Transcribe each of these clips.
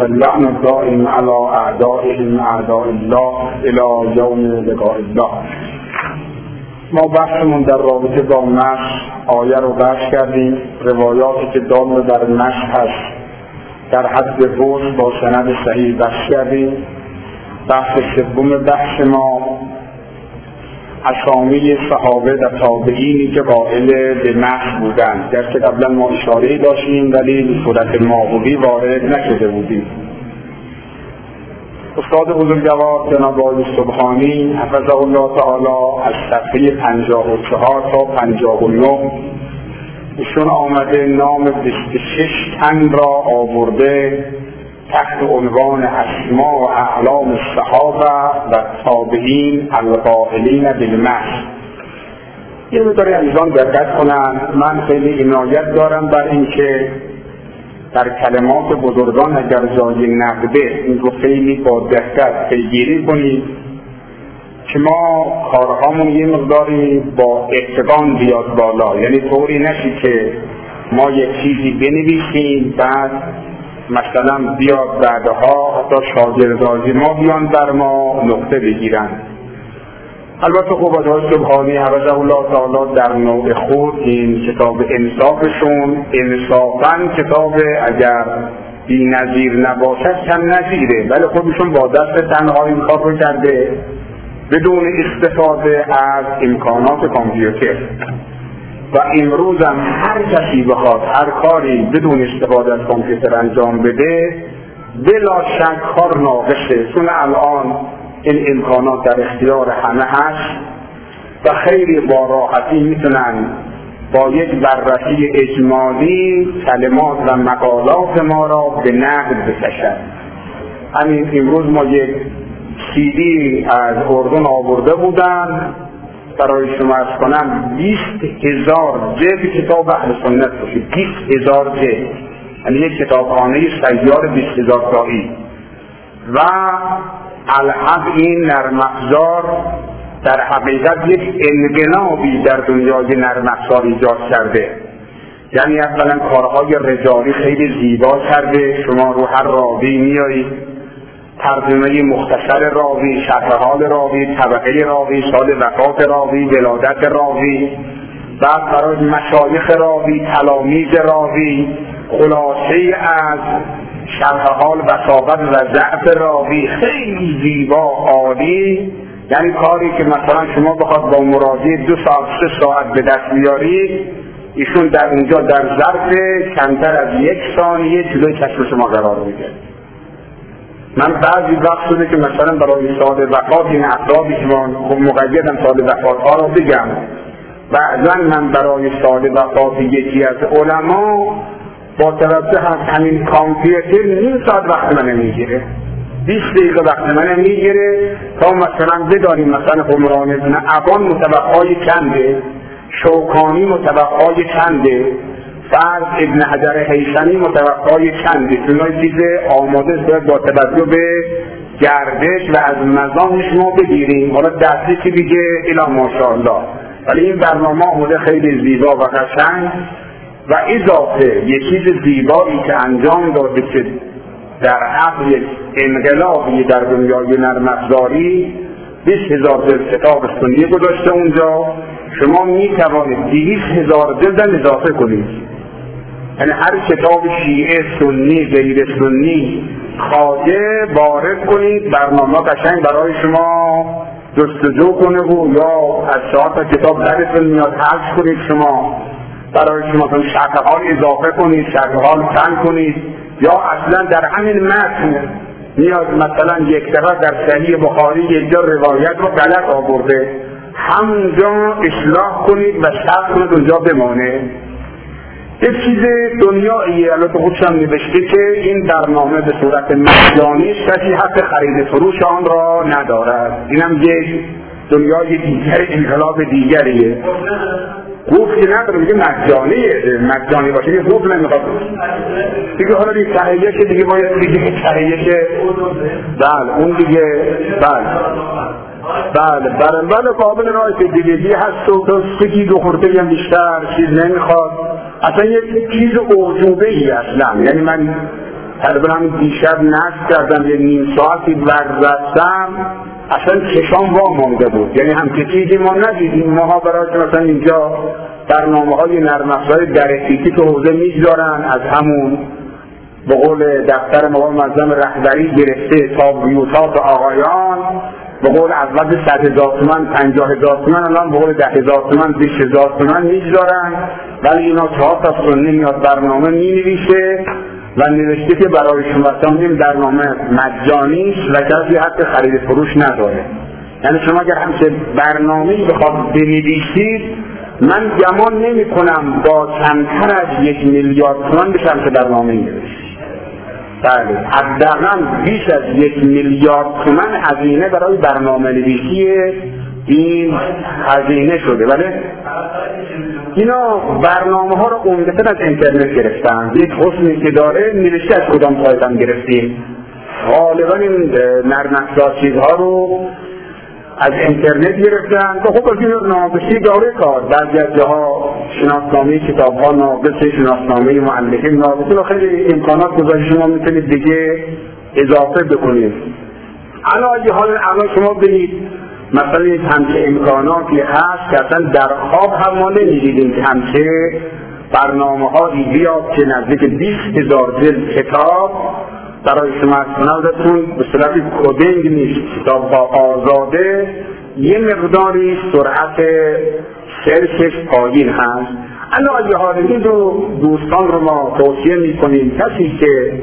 فاللعن الدائم على اعدائهم اعداء الله الی یوم لقاء الله. ما بحثمون در رابطه با مشق آیه رو بحث کردیم، روایاتی که دال در مشق هست در حد وصل با سند صحیح بحث کردیم. بحث سوم بحث ما اسامی صحابه و تابعینی که قائل به مشق بودند. درس قبلا ما اشاره‌ای داشتیم ولی به صورت ماهوی وارد نشده بودیم. استاد بزرگوار جناب آقای سبحانی حفظه الله تعالی از صفحه 54 تا 59 ایشون آمده نام 26 تن را آورده تحت عنوان اسماء و اعلام الصحابه و تابعین القائلین بالمشق. یه مقدار عزیزان دقت کنند. من خیلی عنایت دارم بر اینکه در کلمات بزرگان اگر جای نقده این رو خیلی با دقت پیگیری کنید که ما کارهامون یه مقداری با اتقان بیاد بالا، یعنی طوری نشی که ما یک چیزی بنویسیم بعد مثلا بیاد بعدها حتی شاگردای ما بیان بر ما نقطه بگیرن. البته خب آقای سبحانی حفظه الله تعالی در نوع خود این کتاب انصافشون انصافاً کتاب اگر بی نظیر نباشد کم نظیره، ولی خودشون با دست تنها این کار رو کرده بدون استفاده از امکانات کامپیوتر. و امروز هم هر کسی بخواد هر کاری بدون استفاده از کامپیوتر انجام بده بلا شک کار ناقصه، چون الان این امکانات در اختیار همه هست و خیلی با راحتی میتونن با یک بررسی اجمالی کلمات و مقالات ما را به نقد بکشن. همین امروز ما یک CD از اردن آورده بودن برای شما ارز کنم 20,000 جلد کتاب اهل سنت باشید، 20,000 جلد، یعنی یک کتابخانه سیار 20,000 تایی. و الحق این نرم افزار در حقیقت یک انقلابی در دنیای نرم افزار ایجاد کرده. یعنی اولا کارهای رجالی خیلی زیبا کرده، شما رو هر راوی میایید ترجمه مختصر راوی، شرح حال راوی، طبقه راوی، سال وفات راوی، ولادت راوی، بعد برای مشایخ راوی، تلامیذ راوی، خلاصه از شرح حال وثاقت و ضعف راوی، خیلی زیبا عالی. یعنی کاری که مثلا شما بخواد با مراجعه 2 ساعت 3 ساعت به دست بیارید، ایشون در اونجا در ظرف کمتر از 1 ثانیه جلوی چشم شما قرار میده. من بعضی وقت شده که مثلا برای سال وفات این افرادی که مقیدم سال وفات ها را بگم، بعضا من برای سال وفات یکی از علما با توجه از همین کامپیوتر نیم ساعت وقت من میگیره، 20 دقیقه وقت من میگیره تا مثلا بدانیم مثلا عمران ابن عبان متوقعای چنده، شوکانی متوقعای چنده، فرض ابن حجر هیثمی متوقعای چنده، چون چیز آماده باید با توجه به گردش و از مزان شما بگیریم. حالا دستی که دیگه الی ماشاءالله، ولی این برنامه آماده خیلی زیبا و قشنگ و اضافه یک چیز زیبایی که انجام داده که در عقل انقلابی در دنیای نرم افزاری 20,000 جلد کتاب سنی گذاشته اونجا. شما می توانید 200,000 جلد اضافه کنید، یعنی هر کتاب شیعه سنی غیر سنی خواجه وارد کنید، برنامه قشنگ برای شما جستجو کنه و یا از چهار کتاب درتون میاد حذف کنید، شما برای شما شرح حال اضافه کنید، شرح حال کم کنید، یا اصلا در همین متن میاد مثلا یک دفعه در صحیح بخاری یک جا روایت رو غلط آورده، همونجا اصلاح کنید و شرح کنید اونجا بمانه. یک چیز دنیاییه، البته خودشم نوشته که این برنامه به صورت مجانی کسی حق خرید فروش آن را ندارد. اینم یک دنیای دیگر، انقلاب دیگریه. گفت که نداره، میگه مجانی باشه، یه گفت نمیخواد دیگه. حالا دیگه تهیه که دیگه باید دیگه تهیه که بله اون دیگه بله قابل رای دیگه هست و تو سکی دو خورده هم بیشتر چیز نمیخواد. اصلا یک چیز اعجوبه ای اصلا، یعنی من تقریبا همین دیشب نصب کردم یه نیم ساعتی ورزستم اصلا چشام وا مانده بود، یعنی همچه چیزی ما ندیدیم. ماها برای مثلا اینجا برنامه‌های نرم افزار درسیتی که حوزه میگذارن، از همون به قول دفتر مقام معظم رهبری گرفته تا بیوتات آقایان، به قول اول 100,000 تومان 50,000 تومان، الان به قول 10,000 تومان 20,000 تومان میگذارن، ولی اینا 4 تا سنی میاد برنامه مینویسه و نوشته که برای شما این برنامه مجانی است و کسی حق خرید فروش نداره. یعنی شما اگر همچه برنامه‌ای بخواد بنویسید، من گمان نمی کنم با کمتر از 1 میلیارد تومان بشه همچه برنامه‌ای نوشت. بله، حداقل بیش از 1 میلیارد تومان هزینه برای برنامه نویسی این هزینه شده. بله، اینا برنامه ها رو عمدتاً از اینترنت گرفتن. یک حسنی که داره نوشته از کدام سایت هم گرفتیم. غالبا این نرم افزار چیزها رو از اینترنت گرفتن. خب از این ناقصی داره کار، بعضی از جاها شناسنامه کتاب ها ناقصه، شناسنامه مؤلفین ناقصه، خیلی امکانات گذاشته شما میتونید دیگه اضافه بکنید. الان شما برید مثلا همچه امکاناتی هست که اصلا در خواب هم ما نمیدیدیم که همچه برنامه هایی بیاد که نزدیک 20,000 جلد کتاب برای شما ازتون به صورت کدینگ نیست، کتاب با آزاده، یه مقداری سرعت سرچش پایین هست. علاوه حال این دوستان رو ما توصیه میکنیم کسی که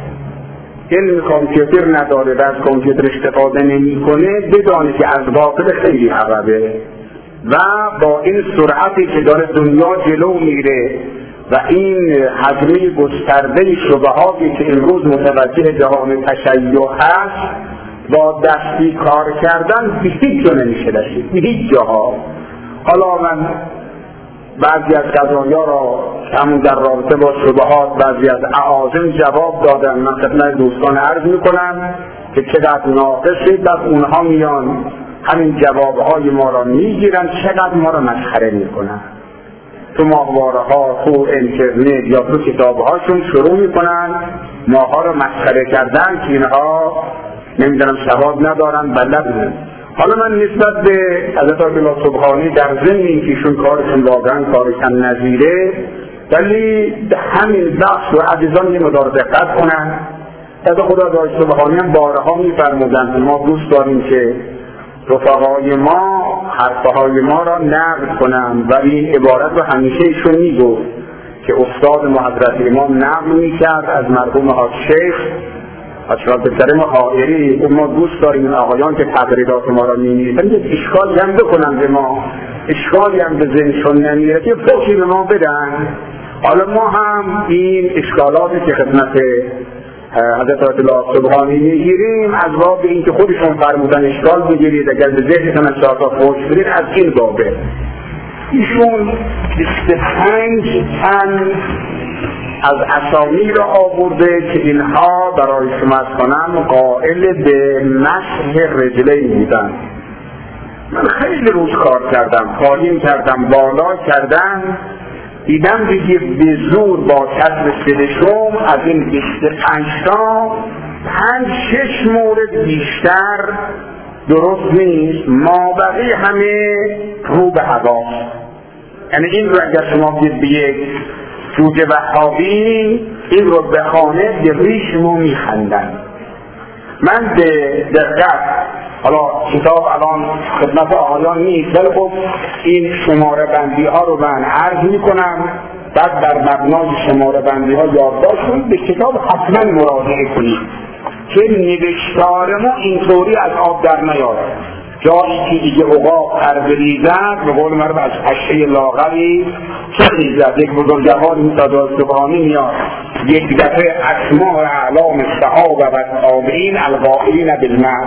علم کامپیوتر نداره و از کامپیوتر استفاده نمیکنه بدانه که از باطل خیلی عقبه و با این سرعتی که داره دنیا جلو میره و این حجمه گسترده شبهاتی که امروز متوجه جهان تشیع هست، با دستی کار کردن به هیچ جا نمیشه رسید، به هیچ جاها. حالا من بعضی از قضایا را همون در رابطه با شبهات بعضی از اعاظم جواب دادن. من خدمت دوستان عرض میکنم که چقدر ناقصه، بعد اونها میان همین جوابهای ما را میگیرن، چقدر ما را مسخره میکنن. تو ماهواره ها، تو اینترنت یا تو کتاب هاشون شروع میکنن ماها را مسخره کردن که اینها نمیدونم ثواب ندارن، بلد. حالا من نسبت به حضرت آیت الله سبحانی در ضمن اینکه ایشون کارشون واقعا کارشون نظیره، ولی همین بخش و عزیزان یه مقدار دقت کنن. از خدا آیت سبحانی هم بارها میفرمودن ما دوست داریم که رفقای ما حرفهای ما را نقد کنن، و این عبارت رو همیشه ایشون میگفت که استاد ما حضرت امام نقل میکرد از مرحوم حاج شیخ اشراف بسرم حائری. ما دوست داریم این آقایان که تقریرات ما را می‌نویسن اشکالی هم بکنن به ما، اشکالی هم به ذهنشون نمیرسه، یه فوقی به ما بدن. حالا ما هم این اشکالاتی که خدمت حضرت آیت الله سبحانی میگیریم از باب اینکه خودشون فرمودن اشکال بگیرید، اگر به ذهنتون از چهار تا فوش برید از این بابه. ایشون 25 تن از اسامی را آورده که اینها برای شما از کنم قائل به مسح رجلین بودن. من خیلی روز کار کردم، پایین کردم، بالا کردم، دیدم دیگه به زور با کسب سدشم از این 25 تا 5-6 مورد بیشتر درست نیست، ما بقیه همه رو به هواست. یعنی این رو اگر شما بید به یک جوجه وهابی این رو بخانه به ریش ما میخندن. من به دقت، حالا کتاب الان خدمت آقایان نیست، ولی خب این شماره بندی ها رو من عرض میکنم، بعد در مبنای شماره بندی ها یادداشت کنید، به کتاب حتما مراجعه کنید که نوشتار ما اینطوری از آب در نیاد. جایی که دیگه عقاب پر بریزد، به قول مرد از پشه لاغری چه ریزد. یک بزرگوار مثل سبحانی میاد یک دفعه اسماء اعلام الصحابه و تابعین القائلین بالمعروف.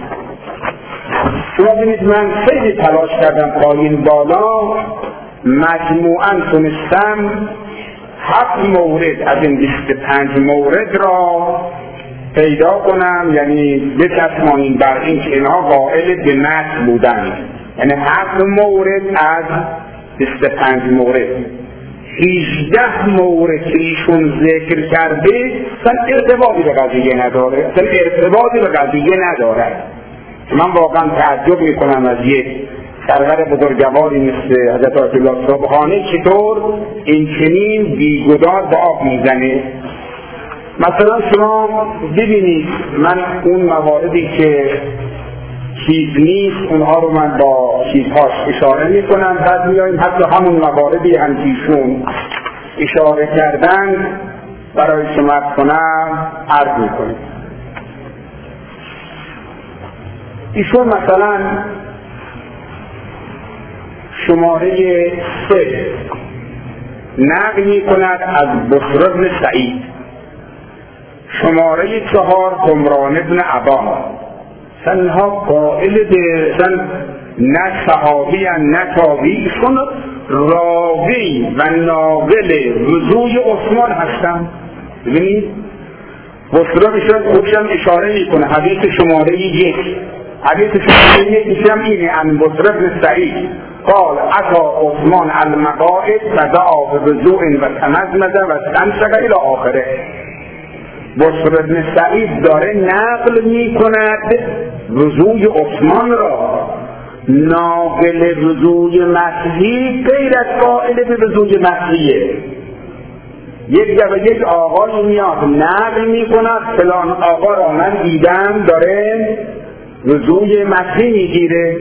شما ببینید من خیلی تلاش کردم پایین بالا، مجموعاً تونستم 7 مورد از این 25 مورد را پیدا کنم، یعنی بچسبانیم بر این که اینها قائل به متن بودن. یعنی 7 مورد از 25 مورد. 18 مورد که ایشون ذکر کرده اصلا ارتباطی به قضیه نداره. من واقعا تعجب میکنم از یک سرور بزرگواری مثل حضرت آیت الله سبحانی چطور این چنین بیگدار به آب میزنه. مثلا شما ببینید، من اون مواردی که چیز نیست اونها رو من با چیزهاش اشاره میکنم، بعد میاییم حتی همون مواردی هم ایشون اشاره کردن برای شما کنم عرض میکنیم. ایشون مثلا شماره 3 نقل میکند از بصر بن سعید، شماره 4 عمران بن ابان. سنها قائل به نه صحابی نه تابعی، ایشون راوی و ناقل وضوی عثمان هستند. ببینید بصره بشن خودشم اشاره میکنه، حدیث شماره 1 هم اینه، ان بصره بن سعید قال اتا عثمان المقاعد و دعا بوضوء و تمزمزه و استنشق الی آخره. بصره بن سعید داره نقل میکند وضوی عثمان را، ناقل وضوی مسیحی غیر از قائل به وضوی مسیحیه. یک آقای میاد نقل میکند فلان آقا را من دیدم داره وضوی مسیحی میگیره.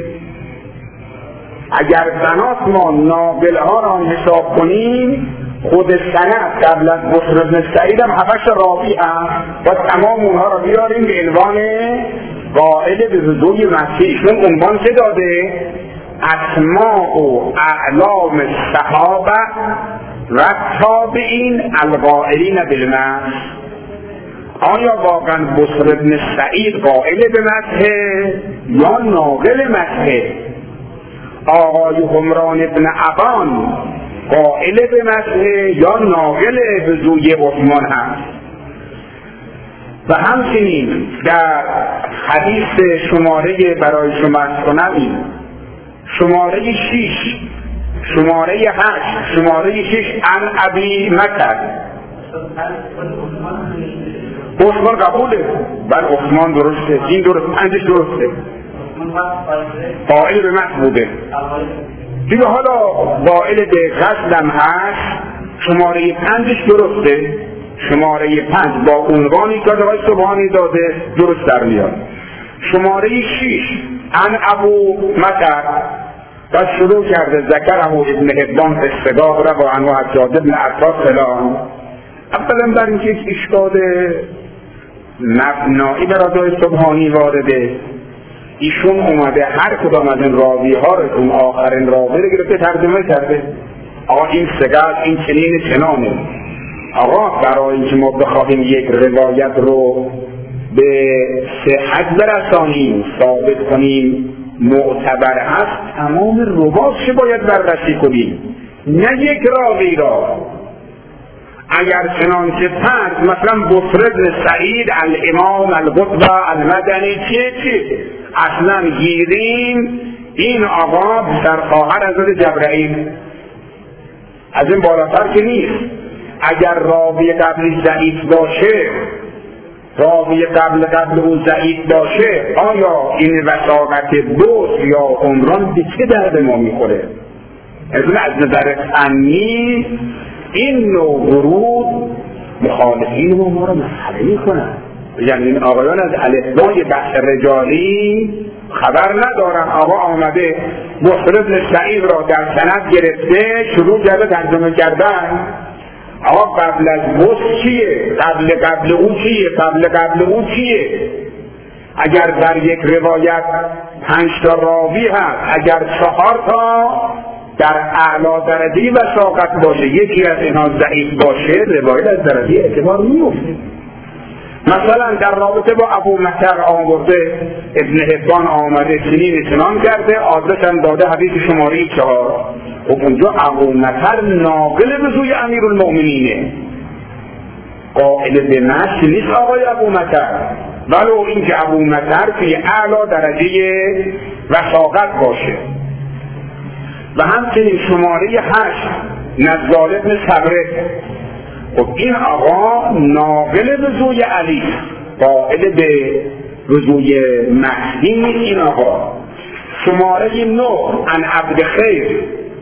اگر بنات ما ناقل ها را حساب کنیم، خود سند قبل از بصر بن سعید هم 7 راوی هم و تمام اونها را بیاریم به عنوان قائل به وضوی مسیحی. چون عنوان چه داده؟ اسماء و اعلام الصحابه و تابعین القائلین بالمسح. آیا واقعا بصر بن سعید قائل به مسح یا ناقل مسح؟ آقای عمران بن ابان قائل به مسح یا ناقل وضوی عثمان هست؟ و همچنین در حدیث شماره برای شما کنم، شماره 6 شماره 8 شماره 6 عن ابی مکر. عثمان قبوله، بل عثمان درسته، این درست، پنجش درسته، قائل به مسح بوده. دیگه حالا قائل به غسلم هست، شماره 5 درسته، شماره 5 با عنوانی که آقای سبحانی داده درست در میاد. شماره 6 عن ابو مکر و شروع کرده ذکره ابن حبان استداق را با عنوان حجاج ابن عطار فلان. اولا در اینکه یک اشکال مبنایی برای سبحانی وارده، ایشون اومده هر کدام از این راوی ها رو اون آخرین راوی رو گرفته ترجمه کرده. آقا این سگل این چنین چنانه. آقا برای اینکه ما بخواهیم یک روایت رو به صحت برسانیم، ثابت کنیم معتبر هست، تمام رواتش باید بررسی کنیم، نه یک راوی را. اگر چنانچه فرض مثلا بصر بن سعید الامام القطب المدنی چه اصلا گیریم این آقا سرخواهر حضرت جبرائیل، از این بالاتر که نیست. اگر راوی قبلی ضعیف باشه، راوی قبل او ضعیف باشه، آیا این وثاقت بصر یا عمران به چه درد ما میخوره؟ از نظر فنی این نوع ورود مخالفین ما را مسئله میکنن. یعنی این آقایان از الفبای بحث رجالی خبر ندارن. آقا آمده بصر بن سعید را در سند گرفته شروع کرده ترجمه کردن. آقا قبل از بصر چیه؟ قبل او چیه؟ اگر در یک روایت 5 تا راوی هست، اگر 4 تا در اعلی درجه وثاقت باشه، یکی از اینها ضعیف باشه، روایت از درجه اعتبار میفته. مثلا در رابطه با ابو مکر آورده ابن حبان آمده چنین چنان کرده، آدرس هم داده حدیث شماره 4. خب اونجا ابو مکر ناقل وضوی امیرالمؤمنینه، قائل به مسح نیست آقای ابو مکر، ولو اینکه ابو مکر فی اعلی درجه وثاقت باشه. و همچنین شماره 8 نزال ابن صبره. خب این آقا ناقل وضوی علی، قائل به وضوی مهدی. این آقا شماره 9 عن عبدخیر،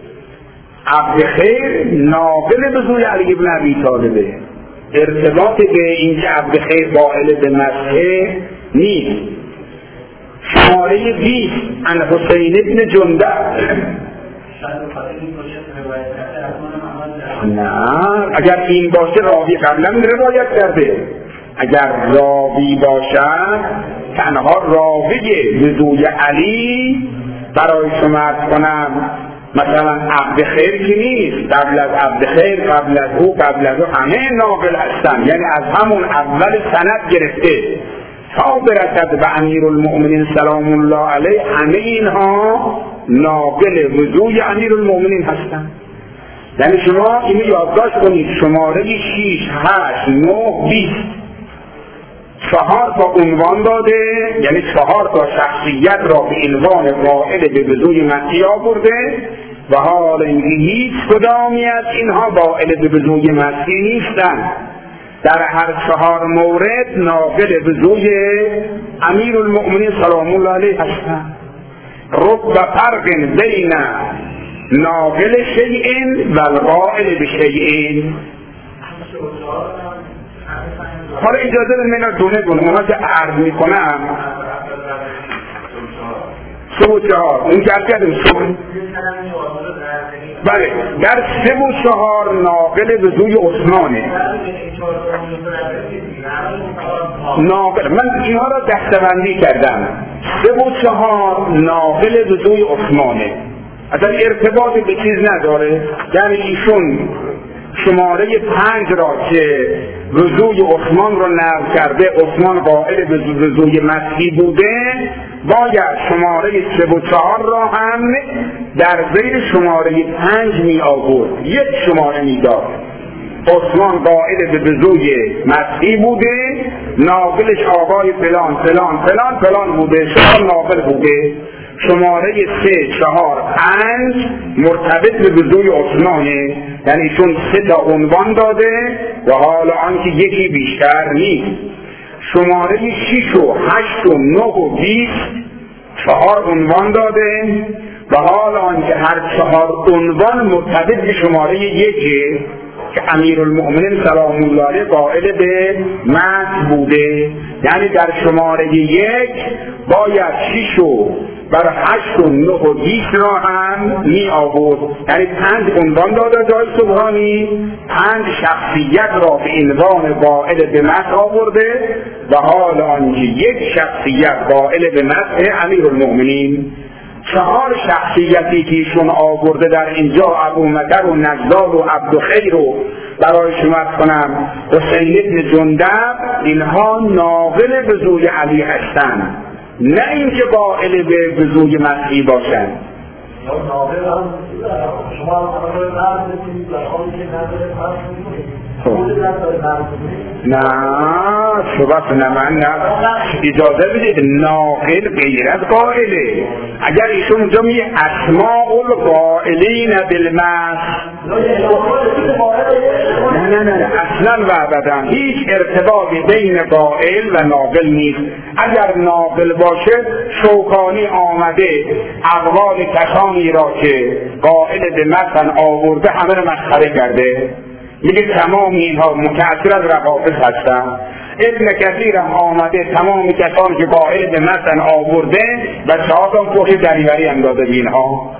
عبدخیر ناقل وضوی علی ابن ابی طالبه. ارتباط به اینکه عبدخیر قائل به مسح نیست. شماره 20 عن حسین ابن جندب. نه، اگر این باشه راوی قبلا روایت کرده. اگر راوی باشد تنها راوی وضوی علی برای شما عرض کنم مثلا عبدخیر که نیست، قبل از عبدخیر، قبل از او، قبل از او همه ناقل هستن، یعنی از همون اول سند گرفته تا برسد به امیرالمؤمنین سلام الله علیه، همه اینها ناقل وضوی امیرالمؤمنین هستند. یعنی شما اینو یادداشت کنید، شماره 6 8 9 20 4 تا عنوان داده، یعنی 4 تا شخصیت را به عنوان قائل به وضوی مسیح آورده و حال اینکه هیچ کدامی از اینها قائل به وضوی مسیح نیستند. در هر 4 مورد ناقل وضوی امیرالمؤمنین سلام الله علیه هستند. رب فرق بین ناقل شیء و القائل به شیء. حالا اجازه بدید من دونه دونه اونا که عرض میکنم 3 و 4 اون که عرض کردیم بله، در 3 و 4 ناقل وضوی عثمانه. ناقل من اینها را دسته‌بندی کردم. 3 و 4 ناقل وضوی عثمانه، اصلا ارتباط به چیز نداره. یعنی ایشون شماره 5 را که وضوی عثمان را نقل کرده، عثمان قائل به وضوی مسیح بوده، باید شماره 3 و 4 را هم در زیر شماره 5 می آورد، یک شماره می داد. عثمان قائل به وضوی مسیح بوده، ناقلش آقای فلان فلان فلان فلان بوده، شما ناقل بوده. شماره 3 4 5 مرتبط به وضوی عثمانه، یعنی چون 3 تا عنوان داده و حالا آنکه یکی بیشتر نیست. شماره 6 و 8 و 9 و 20 4 عنوان داده و حالا آنکه هر 4 عنوان مرتبط به شماره 1 که امیرالمؤمنین سلام الله علیه قائل به مسح بوده. یعنی در شماره 1 باید 6 و برای 8 و 9 و 20 را هم می آورد، یعنی 5 عنوان داده جای سبحانی، 5 شخصیت را به عنوان قائل به مسح آورده و حال آنکه یک شخصیت قائل به مسح امیرالمؤمنین. 4 شخصیتی که ایشون آورده در اینجا، ابومطر و نزال و عبدخیر رو برای شما کنم حسین ابن جندب، اینها ناقل وضوی علی هستند، نه اینکه قائل به وضوی مسیح باشند. نه صحبت نه اجازه بدید، ناقل غیر از قائله. اگر ایشون اونجا میگه اسماء القائلین بالمسح، نه اصلا و ابدا هیچ ارتباطی بین قائل و ناقل نیست. اگر ناقل باشه شوکانی آمده اقوال کسانی را که قائل به مسح آورده همه را مسخره کرده، میگه تمام اینها متأثر از روافض هستن. ابن کثیر هم آمده تمام کسانی که قائل به مسح آورده و چهار توحید دریوری هم داده به اینها.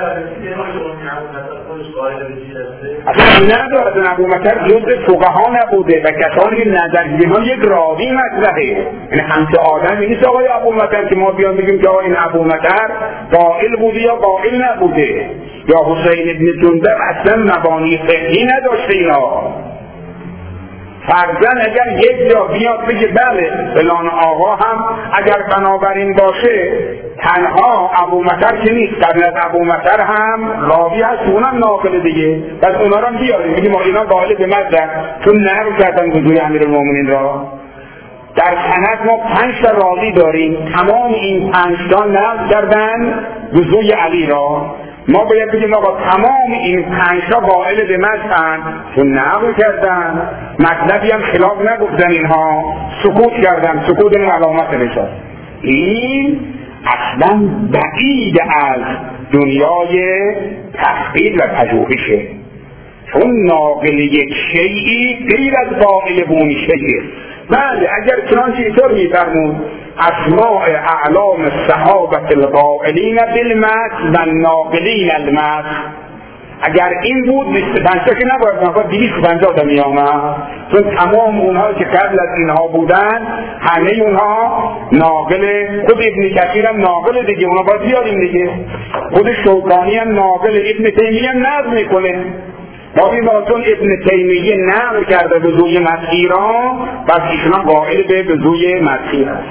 اصلا ندارد ابوبکر جزء فقها نبوده و کسانی که نظر ها یک راوی مطرحه، یعنی همچه آدمی نیست آقای ابوبکر که ما بیان بگیم که این ابوبکر قائل بوده یا قائل نبوده، یا حسین ابن جندب اصلا مبانی فقهی نداشته. اینا فرضاً اگر یک جا بیاد بگه بله فلان آقا هم اگر بنابراین باشه تنها ابوبکر که نیست، قبل از ابوبکر هم راوی هست اونم ناقل دیگه، پس اونا رو هم بیاریم بگیم ما اینا قائل به مسح چون نقل کردن وضوی امیرالمومنین را. در سند ما 5 تا راوی داریم، تمام این 5 تا نقل کردن وضوی علی را ما باید بگیم آقا تمام این 5 تا قائل به مذهبن، چون نقل کردن، مطلبی هم خلاف نگفتن، اینها سکوت کردن، سکوت این علامت رسالت. این اصلا بعید از دنیای تحقیق و پژوهشه، چون ناقل یک شیئی غیر از قائل به اون شیئه. بله اگر چنانچه اینطور می‌فرمود اسماء اعلام الصحابه القائلین بالمدح و الناقلین المدح، اگر این بود 25 تا که نباید نباید 250 تا می آمد، چون تمام اونها که قبل از اینها بودن همه اونها ناقل، خود ابن کثیر هم ناقل دیگه، اونها باید بیاریم دیگه، خود شوکانی هم ناقل، ابن تیمیه هم نقل میکنه. باقی ما چون ابن تیمیه نقل کرده به زوی مسیح را، بس ایشون قائل به زوی مسیح هست.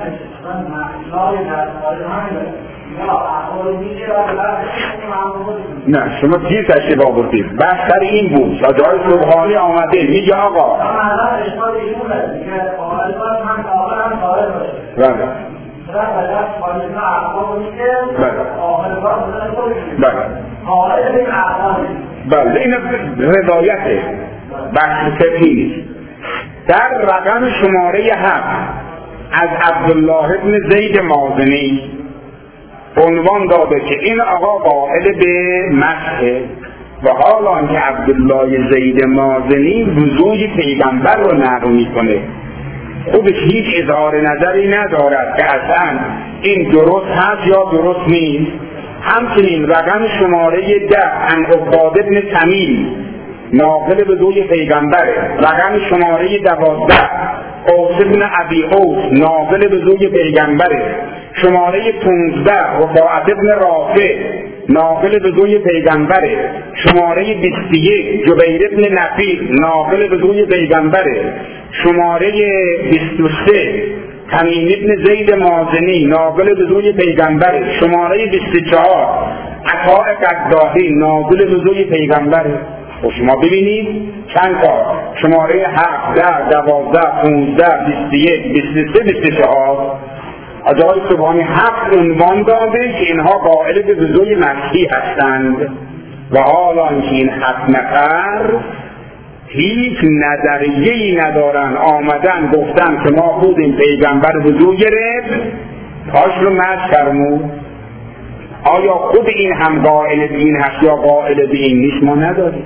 نه شما دیر تشریف آوردید، بحث این بود جای سبحانی آمده میگه آقا بله این روایته بحث فقهی نیست. در رقم شماره 7 از عبدالله ابن زید مازنی عنوان داده که این آقا قائل به مسح، و حالا آنکه عبدالله زید مازنی وضوی پیغمبر رو نقل میکنه، خودش هیچ اظهار نظری ندارد که اصلا این درست هست یا درست نیست. همچنین رقم شماره 10 عن عباد ابن تمیم ناقل به وضوی پیغمبره، رقم شماره 12 اوس ابن ابی اوس ناقل به وضوی پیغمبره، شماره 15 رفاعت ابن رافع ناقل به وضوی پیغمبره، شماره 21 جبیر ابن نفیر ناقل به وضوی پیغمبره، شماره 23 تمیم ابن زید مازنی ناقل به وضوی پیغمبره، شماره 24 عطاء قداحی ناقل به وضوی پیغمبره. و شما ببینید چند تا شماره 7 10 12 15 21 23 24 آقای سبحانی 7 عنوان داده که اینها قائل به وضوی مسیح هستند، و حالا که این 7 نفر هیچ نظریه‌ای ندارن، آمدن گفتن که ما بودیم پیغمبر وضو گرفت پاش رو مسح فرمود. آیا خود این هم قائل به این هست یا قائل به این نیست؟ ما نداریم.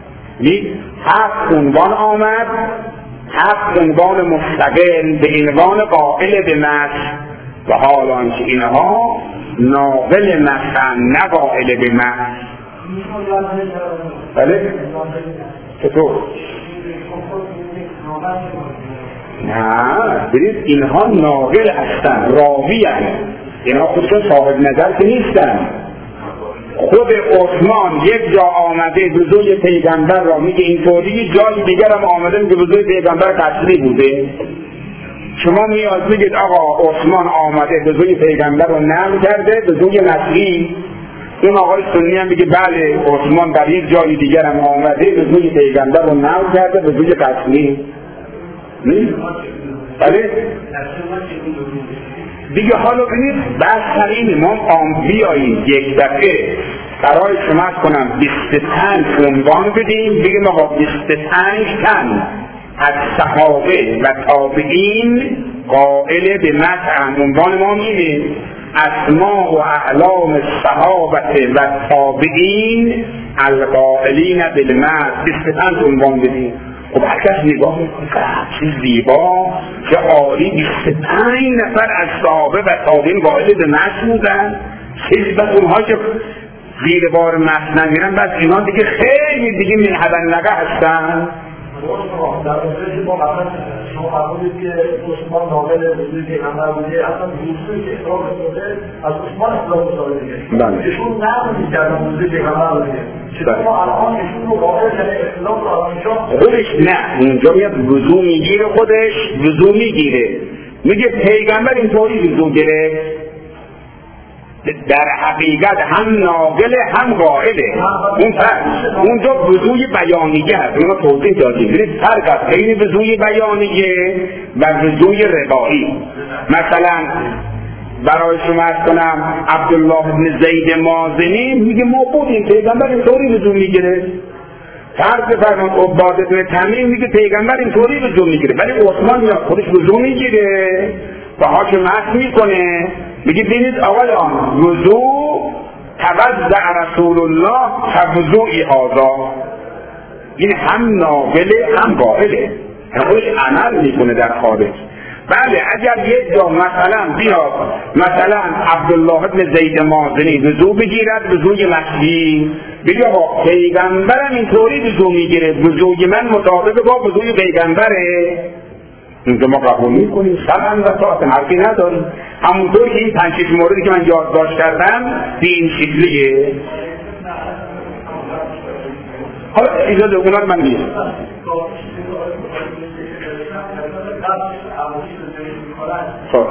7 عنوان آمد، 7 عنوان مستقل به عنوان قائل به مسح، و حالا که اینها ناقل مسح نه قائل به مسح. بله؟ چطور؟ نه برید اینها ناقل هستن، راوی هستن، اینها خودشون صاحب نظر که نیستن. خود عثمان یک جا آمده وضوی پیغمبر را میگه اینطوری، جای دیگر هم آمده که وضوی پیغمبر قصری بوده. شما میگید آقا عثمان آمده وضوی پیغمبر رو نقل کرده وضوی مسیح، این آقای سنی هم میگه بله عثمان در یک جای دیگر هم آمده وضوی پیغمبر رو نقل کرده وضوی قصری. بله دیگه حالا ببینید بحث سر اینه، ما بیاییم یک دفعه برای شما کنم 25 عنوان بدیم، بگیم آقا 25 تن از صحابه و تابعین قائل به مدح. عنوان ما اینه اسماء و اعلام الصحابه و تابعین القائلین بالمدح. 25 عنوان بدیم. خب هر کس نگاه میکنه چه زیبا چه عالی، 25 نفر از صحابه و تابعین قائل به مدح بودن. بس اونها که زیر بار مدح نمیرن، بس اینا دیگه خیلی دیگه منحدنقه هستن. در واقع ما قبلا شما فرمودید که عثمان ناقل وضوی پیغمبر بوده، اصلا وضوی که اقرار شده از عثمان اصلاح شده دیگه. ایشون نقل می‌کردن وضوی پیغمبر بوده. شما الان ایشون رو قائل کرده اختلاف رو الان خودش نه، اونجا میاد وضو میگیره، خودش وضو میگیره، میگه پیغمبر اینطوری وضو گرفت. در حقیقت هم ناقل هم قائله. اونجا وضوی بیانیه هست، اونو توضیح دادیم. ببینید فرق است بین وضوی بیانیه و وضوی روایی. مثلا برای شما عرض کنم عبدالله بن زید مازنی میگه ما بودیم پیغمبر اینطوری وضو میگیره. فرض فرمان عباد بن تمیم میگه پیغمبر اینطوری وضو میگیره، ولی عثمان یا خودش وضو میگیره پاهاشو مسح میکنه، میگه ببینید آقایان وضو توضع رسول الله كوضوء هذا، این هم ناقله هم قائله، خودش عمل میکنه در خارج. بله اگر یک جا مثلا بیاد مثلا عبدالله بن زید مازنی وضو بگیرد وضوی مسیحی، بگه آقا پیغمبرم اینطوری وضو میگیره، وضوی من مطابق با وضوی پیغمبره، اینجا ما قبول میکنیم سمعا و طاعتا، حرفی نداریم. همونطور که این 5-6 موردی که من یادداشت کردم به این شکلیه. حالا اجازه اونا رو من میگم. خب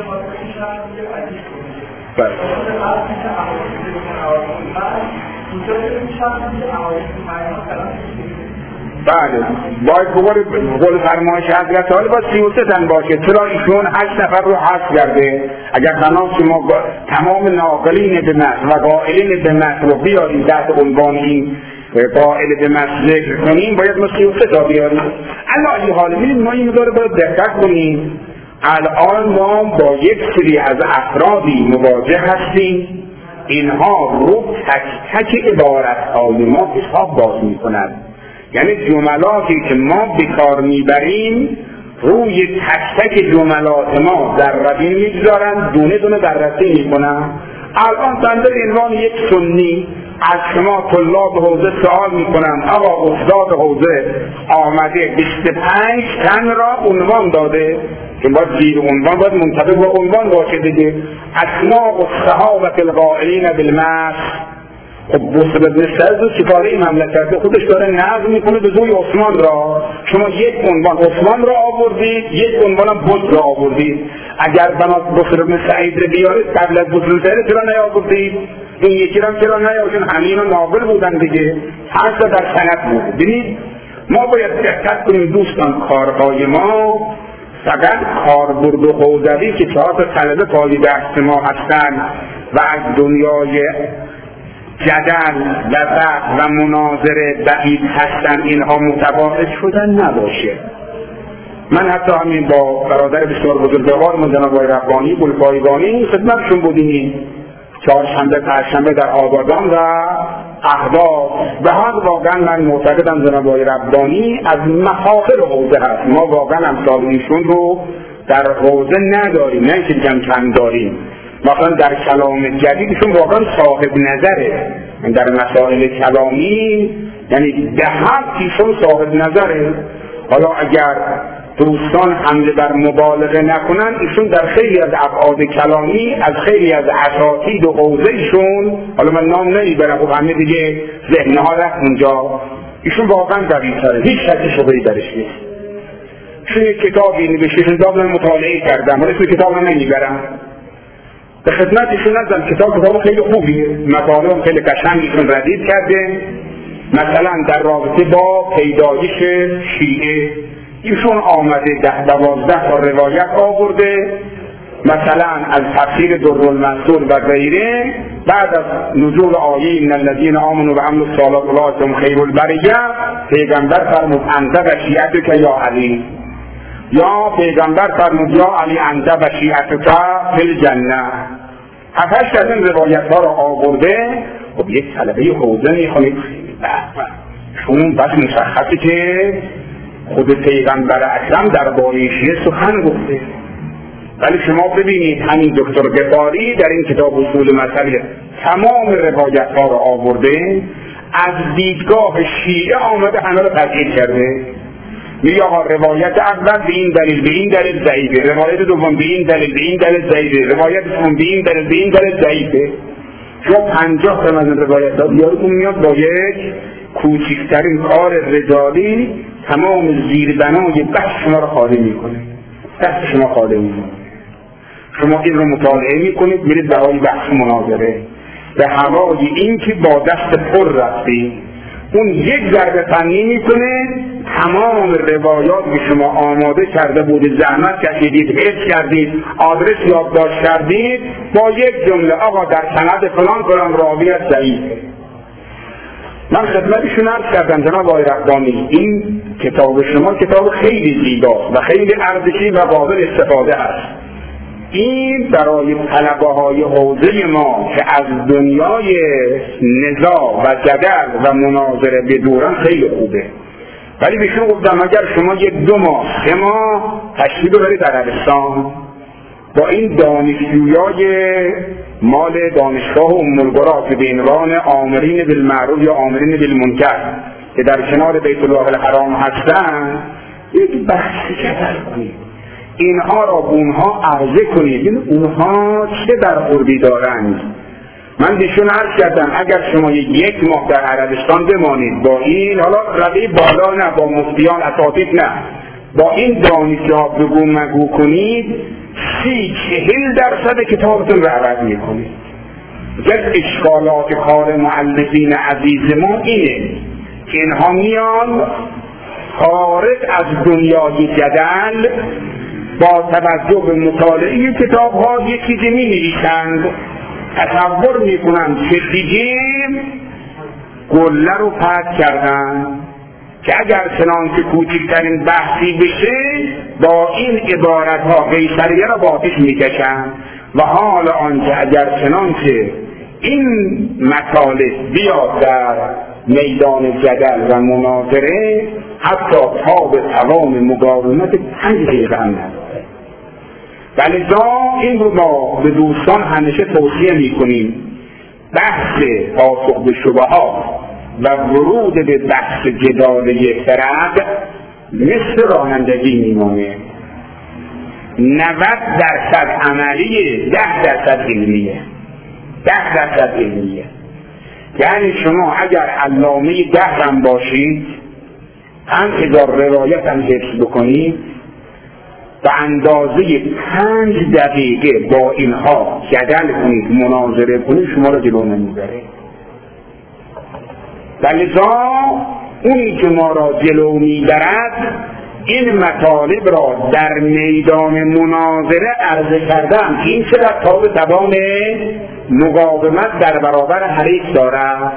بله باید بقول قول فرمایش حضرت عالی باید 33 تن باشه، چرا ایشون 8 نفر رو حذف کرده. اگر بنا شما تمام ناقلین به متن و قائلین به متن رو بیاریم تحت عنوان این قائل به متن ذکر کنیم، باید ما 33 تا بیاریم. الان حال می‌بینیم ما این مقدار باید دقت کنیم. الان ما با یک سری از افرادی مواجه هستیم، اینها رو تک تک عبارت‌های ما حساب باز می‌کنند، یعنی جملاتی که ما به کار میبریم روی تک تک جملات ما در روی میگذارن، دونه دونه بررسی میکنن. الان بنده عنوان یک سنی از شما طلاب حوزه سوال میکنم، آقا استاد حوزه آمده 25 تن را عنوان داده که باید زیر عنوان باید منطبق با عنوان باشه دیگه، اسماء الصحابه القائلین بالمسح. خب بسر بن سعد و سفاره مملکت خودش داره نظم میکنه به زوی عثمان را. شما یک عنوان عثمان را آوردید، یک عنوان هم بود را آوردید. اگر بنا بسر بن سعید را بیارید قبل از بسر بن سعید چرا نیاوردید؟ این یکی را چرا نیاوردید؟ همین ناقل بودن دیگه، هر تا در سند بود. ببینید ما باید دقت کنیم دوستان، کارهای ما فقط کاربرد و حوزوی که 4 تا طلبه پای دست ما هستن و از دنیای جدل و بحث و مناظره بعید هستن اینها متباعد شدن نباشه. من حتی همین با برادر بسیار بزرگوارم جناب آقای ربانی بلپایگانی خدمتشون بودیم چهارشنبه پنجشنبه در آبادان و اهواز. به هر واقعا من معتقدم جناب آقای ربانی از مفاخر حوزه هست. ما واقعا امثال ایشون رو در حوزه نداریم، نه اینکه بگم کم داریم. مثلا در کلام جدیدشون واقعا صاحب نظره، در مسائل کلامی یعنی ده هر ایشون صاحب نظره. حالا اگر دوستان حمله بر مبالغه نکنن، ایشون در خیلی از ابعاد کلامی از خیلی از اساتید و حوزه ایشون، حالا من نام نمیبرم خب همه دیگه ذهنها رفت اونجا، ایشون واقعا قوی‌تره، هیچ شک شبهه‌ای درش نیست. چون یک کتابی نوشته کتاب من مطالعه کردم، اسم کتاب رو نمیبرم، به خدمتشون نزدم. کتاب خیلی خوبیه، مطالب خیلی قشنگیشون ردیف کرده. مثلا در رابطه با پیدایش شیعه ایشون آمده 10-12 تا روایت آورده، مثلا از تفسیر درالمنصور و غیره، بعد از نزول آیه ان الذین آمنوا و عملوا الصالحات اولئک هم خیر البریه، پیغمبر فرمود انت و شیعتک یا علی، یا پیغمبر فرمود یا علی انت و شیعتک فی الجنه. 7-8 از این روایت ها را آورده. خب یک طلبه حوزه میخونید چون بس مشخصه که خود پیغمبر اکرم در باره شیعه سخن گفته. ولی شما ببینید همین دکتر غفاری در این کتاب اصول مذهبی تمام روایت ها را آورده، از دیدگاه شیعه آمده همه را تضعیف کرده. میگه آقا روایت اول به این دلیل به این دلیل ضعیفه، روایت دوم به این دلیل به این دلیل ضعیفه، روایت سوم به این دلیل به این دلیل ضعیفه. شما 50 تا از روایت ها بیارتون میاد با یک کوچکترین کار رجالی تمام زیربنای بحث شما رو خالی میکنه، دست شما خالی میکنه. شما این رو مطالعه میکنید، میرید برای بحث مناظره به هوای این که با دست پر رفتید، اون یک ضربه فنی میکنه تمام روایات که شما آماده کرده بودید، زحمت کشیدید، حفظ کردید، آدرس یادداشت کردید، با یک جمله آقا در سند فلان راویت ضعیفه. من خدمتشون عرض کردم جناب آقای ربانی این کتاب شما کتاب خیلی زیباست و خیلی ارزشی و قابل استفاده است. این برای طلبه های حوزه ما که از دنیای نزاع و جدل و مناظره بدورن خیلی خوبه. ولی بهشون گفتم اگر شما 1-2 ماه 3 ماه تشریف ببرید عربستان با این دانشجویای مال دانشگاه ام القری که به عنوان آمرین بالمعروف یا آمرین بالمنکر که در کنار بیت الله الحرام هستن یک بحثی جدل کنید، اینها را به اونها عرضه کنید، اونها چه برخوردی دارند. من بهشون عرض کردم اگر شما 1 ماه در عربستان بمانید با این، حالا رده بالا نه، با مفتیان اساتید نه، با این دانشجوها بگو مگو کنید 30-40% کتابتون رو عوض میکنید. یک اشکالات کار مؤلفین عزیز ما اینه که اینها میان خارج از دنیای جدل با توجه به مطالعه کتاب ها یک چیزی می نویسند، تصور میکنند که دیگه گله رو پرت کردن که اگر چنانچه کوچکترین بحثی بشه با این عبارت ها قیصریه را با آتش میکشند و حال آنکه اگر چنانچه این مطالب بیاد در میدان جدل و مناظره حتی تا به توان مقاومت 5 دقیقه هم نداره. ولذا این رو ما به دوستان همیشه توصیه میکنیم بحث پاسخ به شبهات و ورود به بحث جدالی فرد مثل رانندگی میمونه، 90% عملیه، 10% علمیه. 10% علمیه. یعنی شما اگر علامه دهرم باشید 5000 روایت هم حفظ بکنید به اندازه 5 دقیقه با اینها جدل کنید، مناظره کنید، شما را جلو نمیبره. لذا اونی که ما را جلو میبرد این مطالب را در میدان مناظره عرضه کردم که این چقدر تا به توان مقاومت در برابر حریف دارد.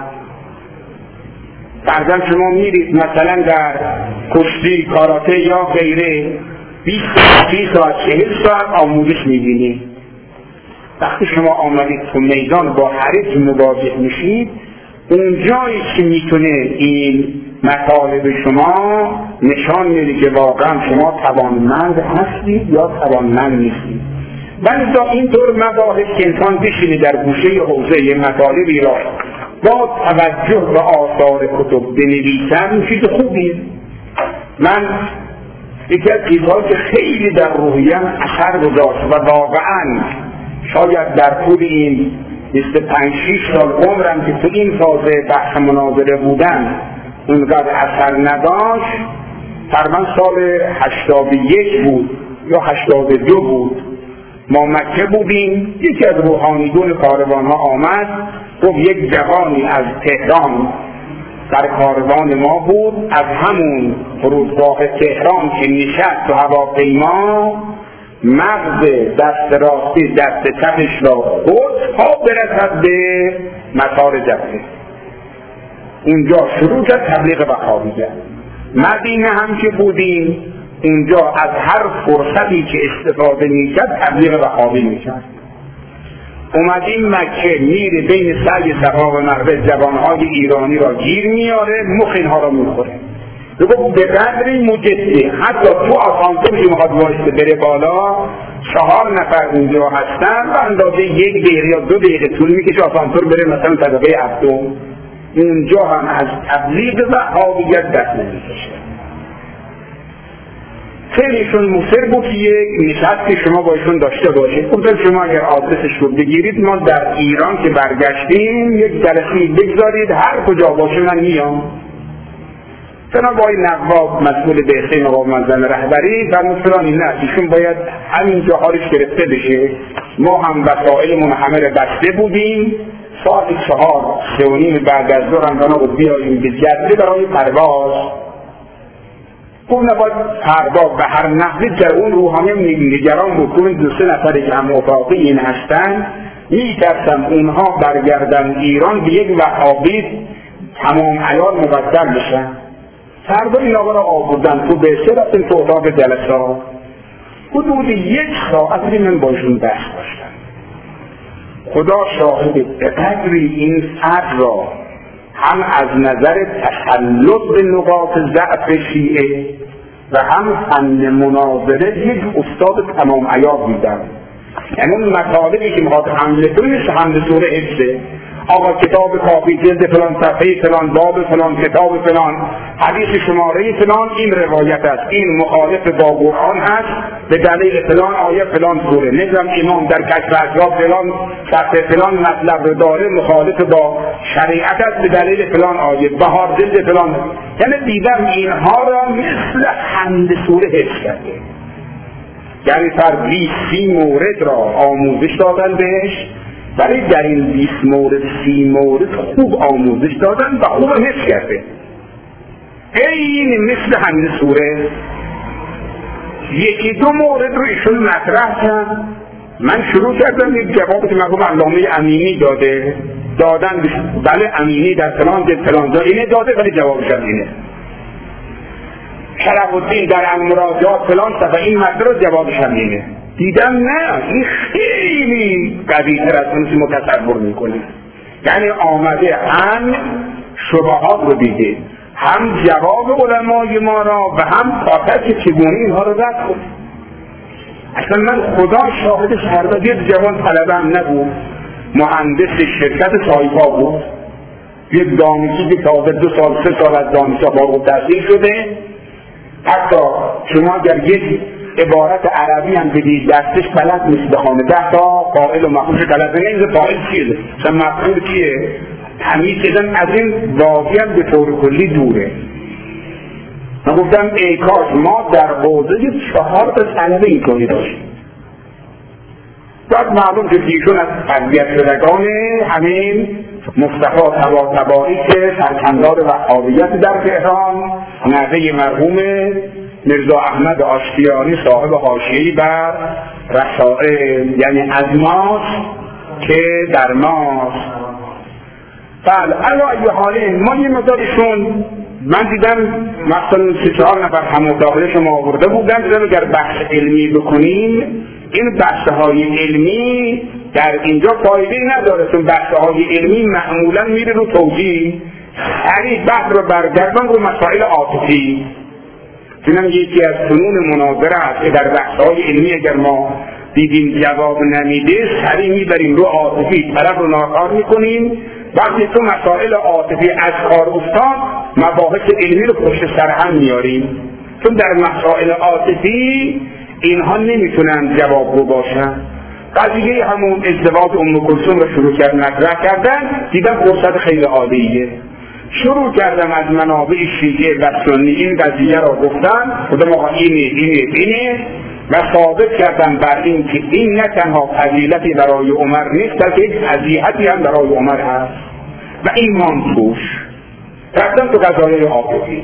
فرضاً شما میرید مثلا در کشتی، کاراته یا غیره 20 ساعت 40 ساعت آموزش میبینید. وقتی شما آمدید تو میدان با حریف مواجه میشید، اونجایی که میتونه این مطالب شما نشان میده که واقعا شما توانمند هستید یا توانمند نیستید. ولی تا اینطور مباحث که انسان بشینه در گوشه حوزه مطالبی را با توجه به آثار کتب بنویسن این چیز خوبیه. من یکی از چیزهایی که خیلی در روحیم اثر گذاشت و واقعا شاید در طول این 25-6 سال عمرم که تو این فاز بحث مناظره بودن اونقدر اثر نداشت، تقریبا سال 81 بود یا 82 بود، ما مکه بودیم، یکی از روحانیون کاروان ها آمد گفت یک جوانی از تهران در کاروان ما بود، از همون فرودگاه تهران که نشست تو هواپیما مغز دست راستی دست چپش را خود تا برسد به مسار جاده. اونجا شروع کرد تبلیغ وهابیه. مدینه هم که بودیم اونجا از هر فرصتی که استفاده میکرد تبلیغ وهابی میکرد. اومدیم مکه، میره بین سعی صفا و مروه جوانهای ایرانی را گیر میاره، مخ اینها را میخوره. بگو به قدری مجده حتی تو آسانسور که میخواد وایسته بره بالا 4 نفر اونجا هستن و اندازه 1 دقیقه یا 2 دقیقه طول میکشه آسانسور بره مثلا طبقه 7، اونجا هم از تبلیغ وهابیت دست نمیکشه. خیلیشون مصر بود که یک نشست که شما با ایشون داشته باشید. گفتم شما اگر آدرسش رو بگیرید ما در ایران که برگشتیم یک جلسه بگذارید، هر کجا باشه من میام. جناب آقای نواب مسئول بعثه مقام منظم رهبری فرمود فلانی نه، ایشون باید همین جاهارش گرفته بشه. ما هم وسایلمون همه رو بسته بودیم، ساعت 4 3:30 بعد از ظهر هم بود بیاییم به جده برای پرواز. گفت نباید فردا به هر نحوی در اون روحانی نگران بود که دو سه نفری که هم اتاقی این هستن میترسم اونها برگردن ایران به یک وهابی تمام عیار مبدل بشن. فردا این آقا را آوردن تو بهشه رفتن تو اتاق جلسات. حدود 1 ساعت من باشون بحث داشتم. خدا شاهد به قدری این فرد را هم از نظر تسلط به نقاط ضعف شیعه و هم فن مناظره یک استاد تمام عیار دیدم. یعنی اون مطالبی که میخواد حمله کنه مثل حمله سوره حفظه، آقا کتاب کافی جلد فلان صفحه فلان باب فلان کتاب فلان حدیث شماره فلان این روایت است، این مخالف با قرآن است به دلیل فلان آیه فلان سوره، نظام امام در کشف اسباب فلان صفحه فلان مطلب رو داره مخالف با شریعت است به دلیل فلان آیه، بهار جلد فلان. یعنی دیدم اینها را مثل حمله سوره حفظ کرده. یعنی فرد 20-30 مورد را آموزش دادن بهش، ولی در این 20 مورد 30 مورد خوب آموزش دادن و خوب حفظ کرده. این مثل حمله سوره 1-2 مورد رو ایشون مطرح کرد. من شروع کردم یک جوابی که مرحوم علامه امینی دادن بله امینی در فلان جا اینه داده ولی جوابش اینه. شرف الدین در مراجعات فلان صفحه این مطلب رو جوابش اینه. دیدم نه این خیلی قوی‌تر از اون که متصور میکنه. یعنی آمده هم شبهات رو دیده، هم جواب علمای ما را و هم خاطر که چگونه اینها رو رد کنه. اصلا من خدا شاهدش هر وقت یک جوان طلبم نبود، مهندس شرکت سایپا بود، یک دانشجوی که تازه 2 سال 3 سال از دانشگاه فارغ التحصیل شده. حتی شما اگر یک عبارت عربی هم بدید دستش بلد نیست بخونه، 10 تا فاعل و مفعول غلط نمیشه. فاعل چیه؟ مثلا مفعول چیه؟ تمیز کردن از این واقعا به طور کلی دوره. من گفتم ای کاش ما در حوزه 4 تا طلبه اینطوری داشتیم. بعد معلوم که ایشون از تربیت شدگان همین مصطفی طباطبایی که سرکندار وهابیت در تهران، نوه مرحوم میرزا احمد آشتیانی صاحب حاشیه‌ای بر رسائل یعنی از ماست که در ماست. بله علی حاله ما یه مقدارشون من دیدم مثلا 3-4 نفر هم مداخله شما آورده بودن، دیدم اگر بحث علمی بکنیم این بحث‌های علمی در اینجا فایده نداره، چون بحث‌های علمی معمولا میره رو توجیه، سریع بحث رو برگردان رو مسائل عاطفی. اینم یکی از فنون مناظره است که در بحث‌های علمی اگر ما دیدیم جواب نمیده سریع میبریم رو عاطفی، طرف رو ناکار میکنیم. وقتی تو مسائل عاطفی از کار افتاد مباحث علمی رو پشت سر هم میاریم، چون در مسائل عاطفی اینها نمیتونن جواب رو باشن. قضیه همون ازدواج ام کلثوم رو شروع کرد مطرح کردن، دیدم فرصت خیلی عالیه. شروع کردم از منابع شیعه و سنی این قضیه را گفتن، خودم آقا اینه و ثابت کردم بر این که این نه تنها فضیلتی برای عمر نیست بلکه یک فضیحتی هم برای عمر هست و ایمان توش. رفتم تو قضایای عاطفی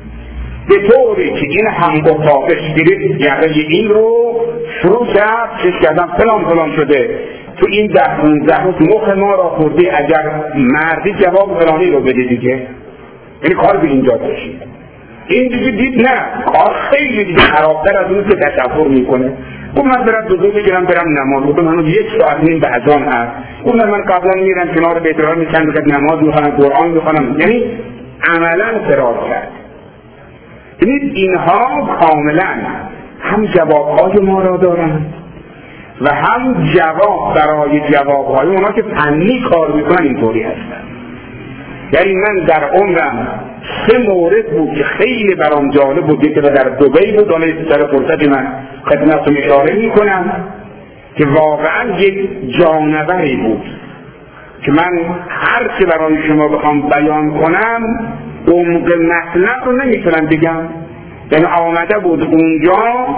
به طوری که این هم گفتاقش گرفت، یعنی این رو شروع کرد چیز کردم فلان شده تو این 10-15 روز مخ ما را خورده، اگر مردی جواب فلانی رو بده دیگه. این کار به اینجا داشتید. این دیگه دید نه کار خیلی دیگه خرابتر از اون که تصور میکنه. اون من برم دوزو بگیرم برم نماز، بودم هنوز 1 ساعت نیم به اذان هست. اون من قبلا میرم کنار بیت الله میشن بگم نماز میخوانم قرآن میخوانم، یعنی عملا فرار کرد. یعنی اینها کاملا هم جوابهای ما را دارن و هم جواب برای جوابهای اونا که فنی کار میکنن اینطوری هستن. یعنی من در عمرم 3 مورد بود که خیلی برام جالب بود، که در دبی بود، دانه سر فرصت من خدمتتون اشاره میکنم که واقعا یک جانوری بود که من هر چه برای شما بخوام بیان کنم عمق مطلب رو نمیتونم بگم. یعنی آمده بود اونجا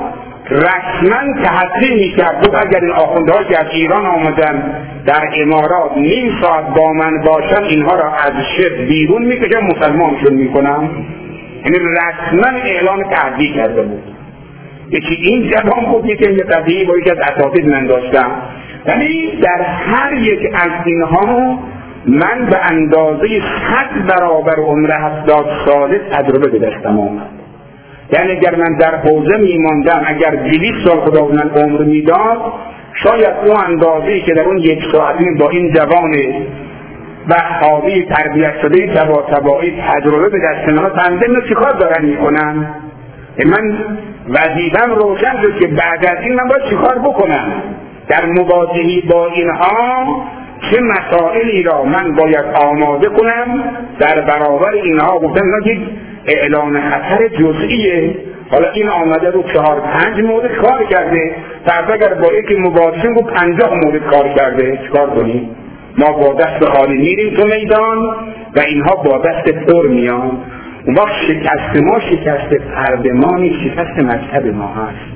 رسما تحصیل میکرد، بود اگر این آخونده‌ها که از ایران آمدن در امارات نیم ساعت با من باشن اینها را از شرک بیرون میکشم مسلمانشون میکنم. یعنی رسما اعلان تعدی کرده بود. یکی این جوان بود، یکی این قضیه با یکی از اساتید من داشتم. یعنی در هر یک از اینها من به اندازه 100 برابر عمر 70 ساله تجربه به دستم آمد. یعنی اگر من در حوزه میماندم، اگر 200 سال خدا من عمر میداد، شاید اون اندازه‌ای که در اون یک ساعتی با این جوان وهابی تربیت شده تبایی تجربه به دست من بنده اینو چیکار دارن میکنن؟ من وظیفه‌ام روشن شد که بعد از این من باید چیکار بکنم در مواجهه با اینها، چه مسائلی را من باید آماده کنم در برابر اینها. گفتم اینا یک اعلان خطر جزئیه. حالا این آمده رو 4-5 مورد کار کرده، فردا اگر با یکی مواجهه رو 50 مورد کار کرده، چیکار کنیم؟ ما با دست خالی میریم تو میدان و اینها با دست پر میان. اون وقت شکست ما شکست فرد ما نیست، شکست مذهب ما هست.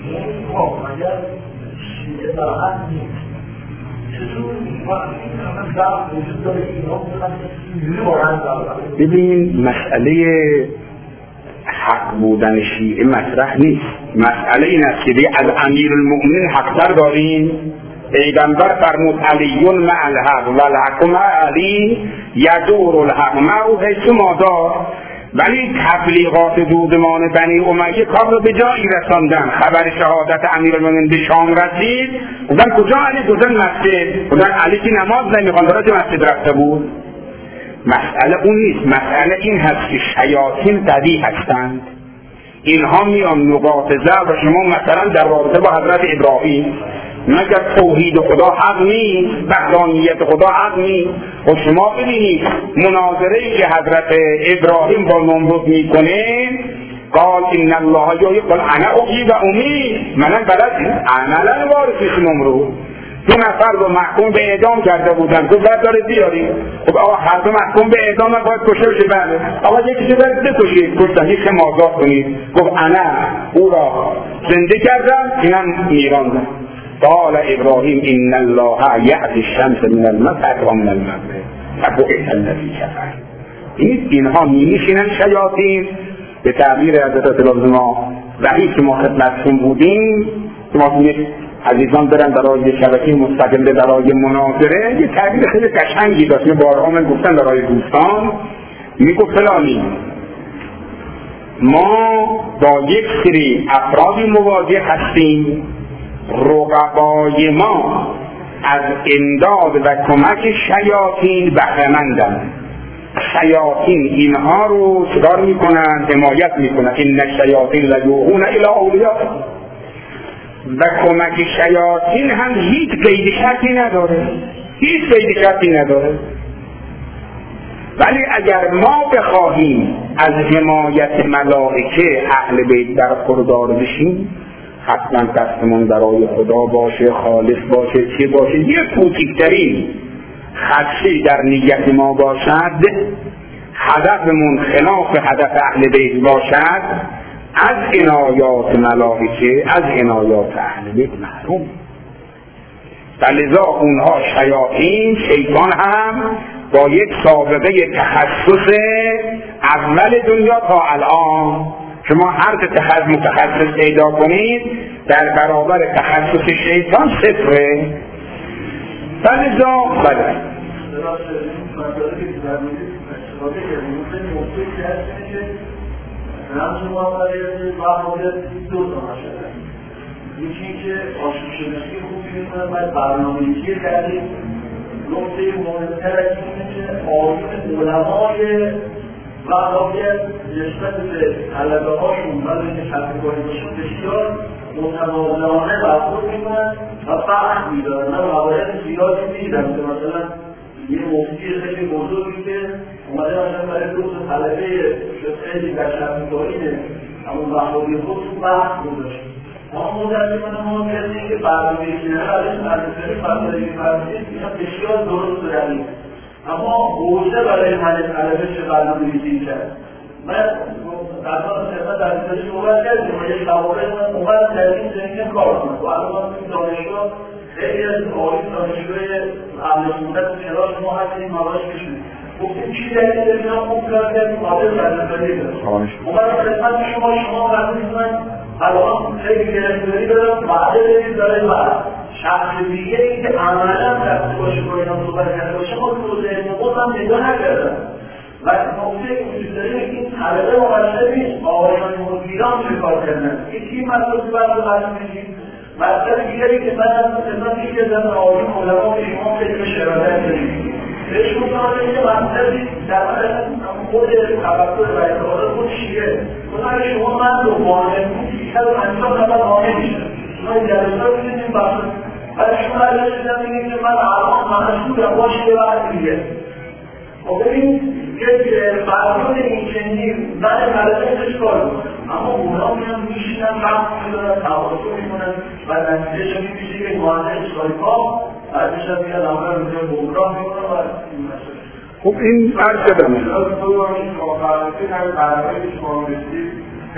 ببین مسئله حق بودن شیعه مطرح نیست. مسئله این است که از امیرالمؤمنین حق‌تر داریم. پیغمبر فرمود علی مع الحق و الحق مع علی یدور الحق معه حیث ما دار. ولی تبلیغات دودمان بنی امیه کار رو به جایی رساندن. خبر شهادت امیرالمؤمنین به شام رسید، گفتن کجا علی؟ گفتن مسجد. گفتن علی که نماز نمیخواند، داره مسجد رفته بود. مسئله اون نیست. مسئله این هست که شیاطین قوی هستند. اینها میان نقاط ضعف و شما مثلا در رابطه با حضرت ابراهیم، مگر توحید خدا حق نیست؟ وحدانیت خدا حق نیست؟ و شما ببینید مناظره‌ای که حضرت ابراهیم با نمرود میکنه، قال ان الله یقول انا احیی و امیت، منم بلد عملا وارث نمرود. 2 نفر رو محکوم به اعدام کرده بودن، گفت باید داره بیاریم. خب آقا هر دو محکوم به اعدام باید کشته بشه. بله آقا یکی چه باید بکشید؟ گفتن یک آزاد کنید. گفت انا او را زنده کردم، اینم میراندم. قال ابراهیم ان الله یأتی الشمس من المشرق و من المغرب فبهت الذی کفر. اینها میشینن شیاطین به تعبیر حضرت ما وحی که ما خدمتتون بودیم، که ما عزیزان برن برای شبکه مستقل برای مناظره، یه تعبیر خیلی قشنگی داشت. بارها من گفتن برای دوستان، میگفت فلانی ما با یک سری افرادی مواجه هستیم، رقبای ما از امداد و کمک شیاطین بهره‌مندند. شیاطین اینها رو چکار میکنن؟ حمایت میکنن. این الشیاطین لیوحون الی اولیاء. و کمک شیاطین هم هیچ قید شرطی نداره، هیچ قید شرطی نداره. ولی اگر ما بخواهیم از حمایت ملائکه اهل بیت برخوردار بشیم، حتما قصدمون برای خدا باشه، خالص باشه، چه باشه، یه کوچکترین خدشه‌ای در نیت ما باشد، هدفمون خلاف هدف اهل بیت باشد، از عنایات ملائکه، از عنایات اهل بیت محروم. فلذا اونها شیاطین، شیطان هم با یک سابقه تخصص اول دنیا تا الان، شما هر متخصص پیدا کنید در برابر تخصص شیطان صفره. فلذا بله یکی که آشوب شناسی خوبی میکنه، باید برنامه‌ریزی کردیم. نکته مهمتر از اینه که آیین علمای وهابیت نسبت به طلبه هاشون برای اینکه شرط‌کاری باشون بسیار متواضعانه برخورد میکنن و فهم میدارن. من موارد زیادی دیدم که مثلا یه مفتی خیلی بزرگی که اومده مثلا برای 2 تا طلبه خیلی در شرط‌کاری همون وهابی خودشون بحث گذاشت. اما متاسفانه ما کسی که برنامه‌ریزی نداره، مدرسه فرهنگی اینا بسیار درست داریم، اما حوزه برای حل طلبه چه برنامه‌ریزی کرد. من در حال خدمت عزیزان صحبت کردیم و یک موارد من اومدم در این زمینه کار کنم و الان این دانشگاه خیلی از آقایون دانشگاه اهل سنت و کلاس ما هستیم، مواردش بشیم. گفتیم چی دلیل اینا خوب کردن قابل برداری دارم اومدم خدمت شما برداشتن الان خیلی گرفتاری دارم بعد دارید داره بعد شخص دیگه ای که عملا دست باشه با اینا صحبت کرده باشه خود ذهن خود هم نگاه نکردم و نقطه وجود داره این طلبه مقصر نیست آقایان مدیران چه کار کردن یکی مطلبی برای میشید مطلب دیگری که من از خدمت یکی از آقایان علما که شما خیلی شرادت دارید بهش گفتم که مطلبی در خود تفکر و اعتقادات خود شیعه گفتم شما من رو مانع بود 350 نفر مانع میشه شما این جلسات دیدیم ولی شما رسیدم میگیم که من الان مشغولم باشه یه وقت دیگه خب ببین یک فرمان این چنین من مدرسه کار کنم اما اونا میشینن وقت میدارن تواصل میکنن و نتیجه میشه که مهندس سایپا بعدش هم میاد اول میشه گمراه میکنن و این مسئله خب این عرض شدم تو باشید مقابلتی همه برنامه که شما رسید که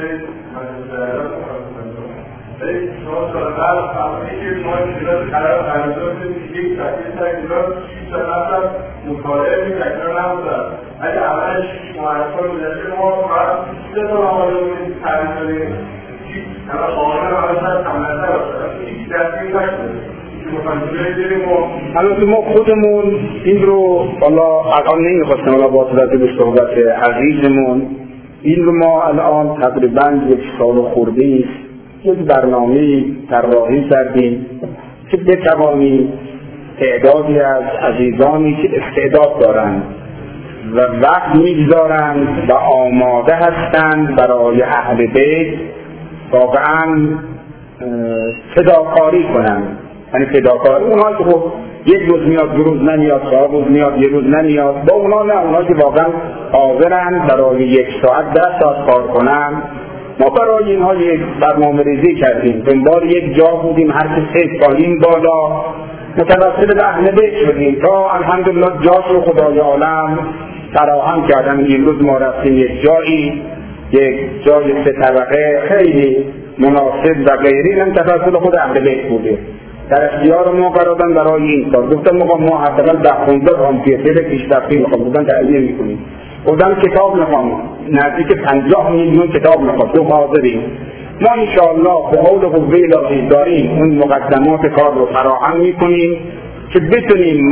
مدرسه شما سالبر فرمانی که شما شیرات قرار قرارداد که یک تحقیل تحقیلات 6 نفر مطالعه می تکنار نبودن اگه اولش معرفا بودنده ما فقط 3 تا آماده بودیم تعریف داریم همه آماده همه تمنده باشد هیچ دستی نشده البته ما خودمون این رو حالا الان نمیخواستم حالا با صورت به صحبت عزیزمون این رو ما الان تقریبا 1 سال خورده است یک برنامه طراحی کردیم که بتوانیم تعدادی از عزیزانی که استعداد دارند و وقت میگذارند و آماده هستند برای اهل بیت واقعا فداکاری کنند. یعنی فداکاری اونها که خب یک روز میاد 2 روز نمیاد 4 روز میاد 1 روز نمیاد با اونها نه اونها که واقعا حاضرند برای 1 ساعت 10 ساعت کار کنند. ما برای اینها یک برنامه ریزی کردیم دنبال یک جا بودیم هر کسی سالیم بالا متوسل به اهل بیت شدیم تا الحمدلله جاش رو خدای عالم فراهم کردن. این روز ما رفتیم یک جایی یک جای 3 طبقه خیلی مناسب و غیری هم توسل خود اهل بیت بوده در اختیار ما قرار دادن برای این کار. گفتم ما حداقل 10-15 کامپیوتر پیشرفته میخوام بودن تهیه میکنیم بودن کتاب میخوام نزدیک 50 میلیون کتاب میخوام تو حاضریم ما انشاءالله به حول قوه الهی داریم اون مقدمات کار رو فراهم میکنیم که بتونیم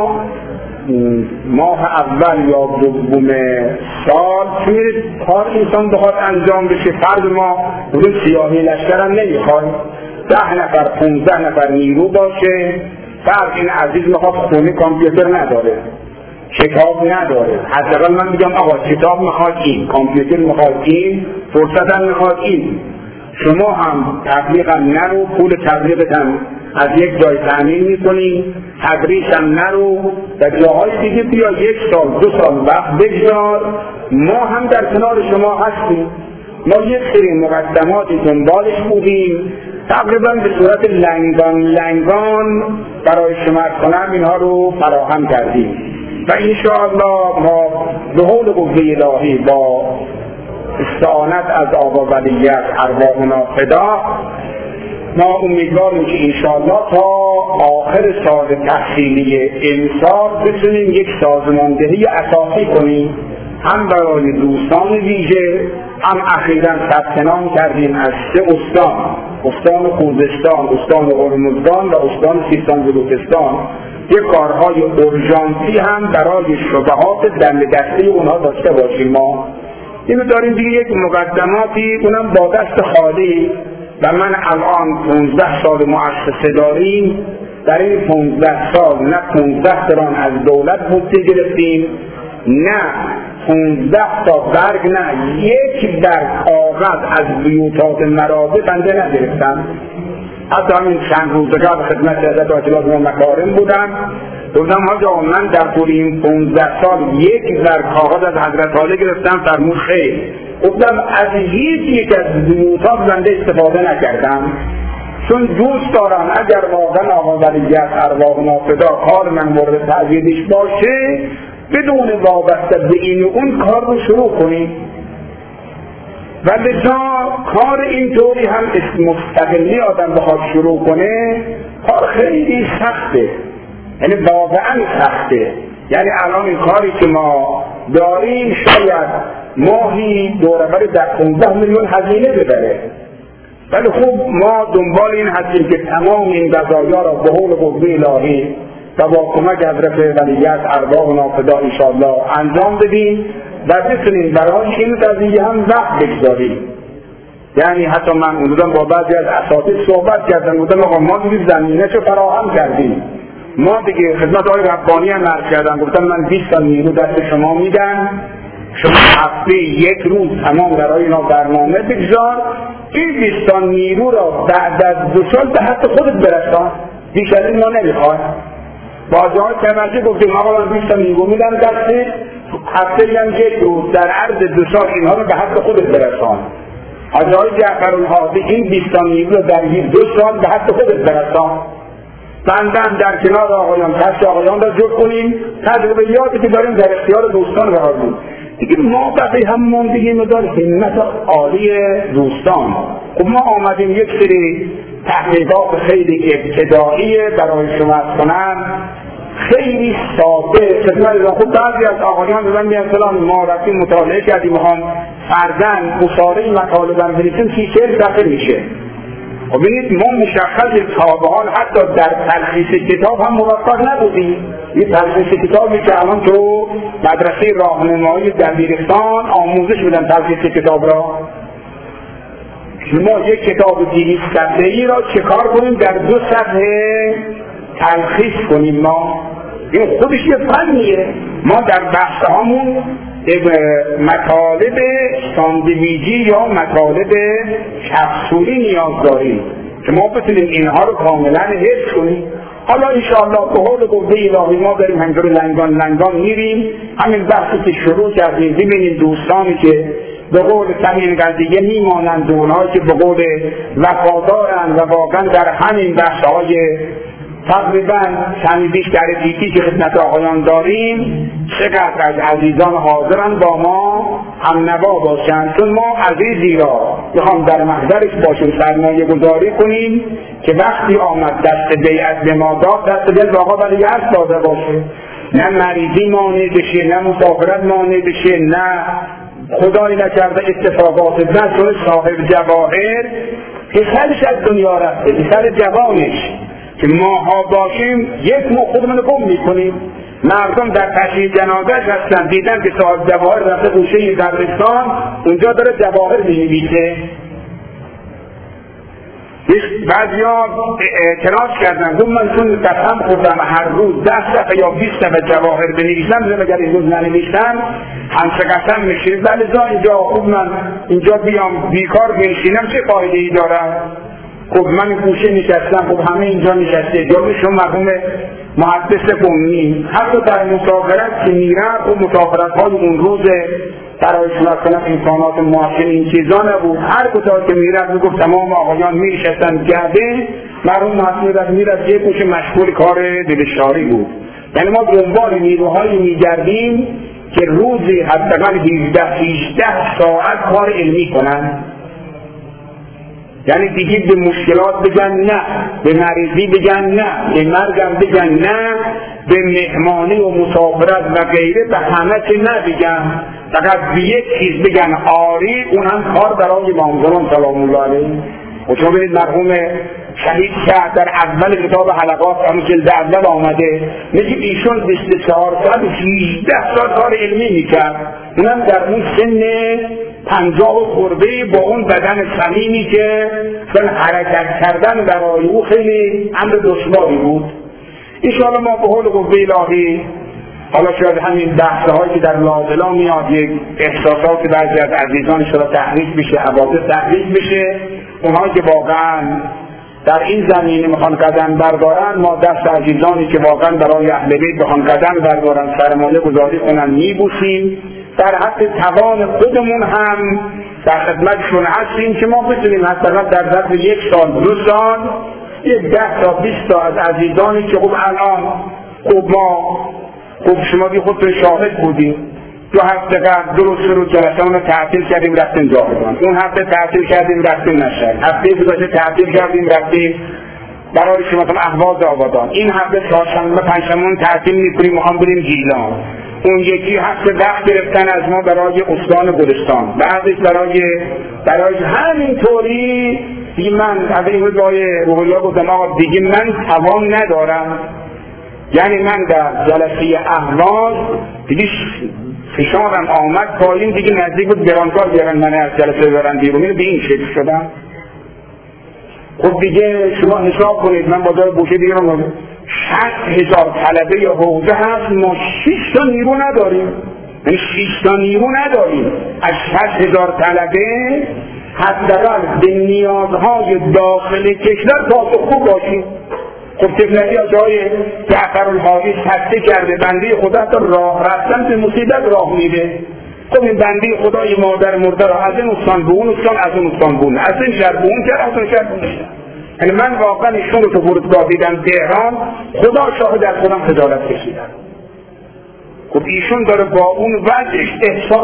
ماه اول یا دوم سال چون کار انسان بخواد انجام بشه فرض ما اون سیاهی لشکر هم نمیخواد 10 نفر 15 نفر نیرو باشه فرض این عزیز میخواد خونه کامپیوتر نداره کتاب نداره حداقل من میگم آقا کتاب میخواد این کامپیوتر میخواد این فرصت هم میخواد این شما هم تبلیغ هم نرو پول تبلیغت هم از یک جای تامین میکنی تدریس هم نرو و جاهای دیگه بیا 1 سال 2 سال وقت بگذار ما هم در کنار شما هستیم ما یک سری مقدماتی دنبالش بودیم تقریبا به صورت لنگان برای شما کنم اینها رو فراهم کردیم و انشاءالله ما به حول قوه الهی با استعانت از آقا ولیت ارواحنا فدا ما امیدواریم که انشاءالله تا آخر سال تحصیلی امسال بتونیم یک سازماندهی اساسی کنیم هم برای دوستان ویژه هم اخیراً ثبت نام کردیم از 3 استان خوزستان، استان هرمزگان و استان سیستان بلوچستان یک کارهای اورژانسی هم برای شبهات دم دسته اونها داشته باشیم. ما اینو داریم دیگه یک مقدماتی اونم با دست خالی و من الان 15 سال مؤسسه داریم در این 15 سال نه 15 دران از دولت بودجه گرفتیم نه 15 تا برگ نه یک برگ کاغذ از بیوتات مرابط بنده نگرفتم. حتی همین چند روزگار خدمت حضرت آجلات و مکارم بودم گفتم حاجا من در طول این 15 سال یک برگ کاغذ از حضرت عالی گرفتم فرمود خیر. گفتم از هیچ یک از بیوتات بنده استفاده نکردم چون دوست دارم اگر واقعا آقا ولیت ارواح نافدا کار من مورد تأییدش باشه بدون وابسته به این و اون کار رو شروع کنیم و لذا کار اینطوری هم مستقلی آدم بخواد شروع کنه کار خیلی سخته، یعنی واقعا سخته. یعنی الان این کاری که ما داریم شاید ماهی دوربر در 15 میلیون هزینه ببره، ولی خوب ما دنبال این هستیم که تمام این قضایا را به حول قوه الهی و با کمک حضرت ولیعهد ارواح و نافذه انشاءالله انجام بدیم و بتونیم برای این قضیه هم وقت بگذاریم. یعنی حتی من اونجا با بعضی از اساتید صحبت کردم، گفتم آقا ما دیگه زمینه چه فراهم کردیم، ما دیگه خدمت آقای ربانی هم عرض کردم، گفتم من 20 تا نیرو دست شما میدم، شما هفته یک روز تمام برای اینا برنامه بگذار، این 20 تا نیرو را بعد از 2 سال به حد خودت برسان، بیشتر این ما نمیخواد. بازار توجه گفتیم آقا من 20 تا نیرو میدم دسته، هفته هم یک روز در عرض 2 سال اینها رو به حد خودت برسان. حاجی جعفرالهادی این 20 تا نیرو رو در 2 سال به حد خودت برسان. بندم در کنار آقایان کشت آقایان را جور کنیم، تجربیاتی که داریم در اختیار دوستان قرار بود. دیگه ما بقیه هم موندگی مدار همت عالی دوستان. خب ما آمدیم یک سری تحقیقات خیلی ابتدایی برای شما کنم، خیلی ساده خدمت. خب بعضی از آقایان به من میگن فلان ما رفتیم مطالعه کردیم میخوام فرداً مصارعه مطالبه رو بنویسیم 30-40 صفحه میشه. و ببینید ما مشخص تا به حال حتی در تلخیص کتاب هم موفق نبودیم. این تلخیص کتابی که الان تو مدرسه راهنمایی دبیرستان آموزش میدن تلخیص کتاب را، ما یک کتاب 200 صفحه‌ای را چه کار کنیم در 2 صفحه تلخیص کنیم. ما این خودش یه فنیه. ما در بحث هامون مطالب ساندویجی یا مطالب کپسولی نیاز داریم که ما بتونیم اینها رو کاملا حفظ کنیم. حالا انشاءالله به حول قوه الهی ما داریم همینطور لنگان میریم، همین بحثی که شروع کردیم ببینیم دوستانی که به قول همین قضیه میمانند، اونهایی که به قول وفادارند و واقعا در همین بحث‌های تقریبا چند بیشتر دیتی که خدمت آقایان داریم چقدر از عزیزان حاضرن با ما هم نوا باشند، چون ما عزیزی را میخوام در محضرش باشیم سرمایه گذاری کنیم که وقتی آمد دست بیعت به ما داد دست دل آقا ولیعهد داده باشه، نه مریضی مانع بشه، نه مسافرت مانع بشه، نه خدایی نکرده اتفاقات بد، چون صاحب جواهر پسرش از دنیا رفته، پسر جوانش که ماها باشیم یک ما خودمون رو گم میکنیم. مردم در تشییع جنازه‌اش هستن، دیدن که صاحب جواهر رفته گوشه دبیرستان اونجا داره جواهر می‌نویسه. بعضیا اعتراض کردن، گفتم من چون قسم خوردم هر روز 10 صفحه یا 20 صفحه جواهر بنویسم، اگر این روز ننویسم همسه قسم میشه. ولی اینجا خوب من اینجا بیام بیکار بنشینم چه فایده‌ای دارم؟ خب من گوشه نشستم، خب همه اینجا نشسته، جایشون مرحوم محدث قمی حتی در مسافرت که میرن، خب مسافرت های اون روز برای شما کنم امکانات معاشر این چیزا نبود، هر کجا که میرد میگفت تمام آقایان میشستن گرده، مرحوم محدث میرد یه گوشه مشغول کار دلشاری بود. یعنی ما دنبال نیروهایی میگردیم که روزی حداقل 17-18 ساعت کار علمی کنن، یعنی دیگه به مشکلات بگن نه، به مریضی بگن نه، به مرگم بگن نه، به مهمانی و مسافرت و غیره به همه چه نبگن، فقط به یک چیز بگن آری، اون هم کار برای امام زمان سلام الله علیه. و شما ببینید مرحوم شهید شهر در اول کتاب حلقات همون جلد اول آمده میگه ایشون 24 ساعت 18 ساعت کار علمی میکرد، اونم در اون سن 50 خورده با اون بدن سلیمی که حرکت کردن برای او خیلی امر دشواری بود. انشاءالله ما به حول قوه الهی حالا شاید همین بحث‌هایی که در لازلا میاد یک احساسات بعضی از عزیزان شده تحریک بشه، حوادث تحریک بشه، اونهایی که واقعا در این زمینه میخوان قدم بردارن، ما دست عزیزانی که واقعا برای اهل بیت بخوان قدم بردارن سرمایه گذاری کنن میبوسیم، در حد توان خودمون هم در خدمتشون هستیم که ما بتونیم حداقل در ظرف 1 سال 2 سال 10 تا 20 تا از عزیزانی که خب الان خب شما بی خودتون شاهد بودیم، 2 هفته قبل درست رو جلسه رو تعطیل کردیم رفتیم جاهدان، اون هفته تعطیل کردیم رفتیم نشد، هفته گذشته تعطیل کردیم رفتیم برای شما اهواز آبادان، این هفته چهارشنبه پنجشنبه تعطیل می‌کنیم می‌خوام بریم گیلان، اون یکی هفته وقت گرفتن از ما برای استان گلستان، بعدش برای همینطوری دیگه من از این روزای روح‌الله گفتم آقا دیگه من توان ندارم، یعنی من در جلسه اهواز دیگه فشارم آمد پایین، دیگه نزدیک بود گرانکار بیارن من از جلسه ببرن بیرون، به این شکل شدم. خب دیگه شما حساب کنید من بازار بوشه دیگه رو 60,000 طلبه یا حوزه هست، ما 6 تا نیرو نداریم، یعنی 6 تا نیرو نداریم. از 60,000 طلبه حداقل به نیازهای داخل کشور پاسخگو باشیم. خب تفلکی ها جای جعفرالحاوی تسته کرده، بنده خدا تا راه رفتن به مصیبت راه میده. خب این بنده خدای مادر مرده را از این استان به اون استان، از اون استان به اون، از این شهر به اون شهر، از اون شهر به اون شهر. یعنی من واقعا ایشون رو تو فرودگاه دیدم تهران، خدا شاهد از خودم خجالت کشیدم. خب ایشون داره با اون وضعش احساس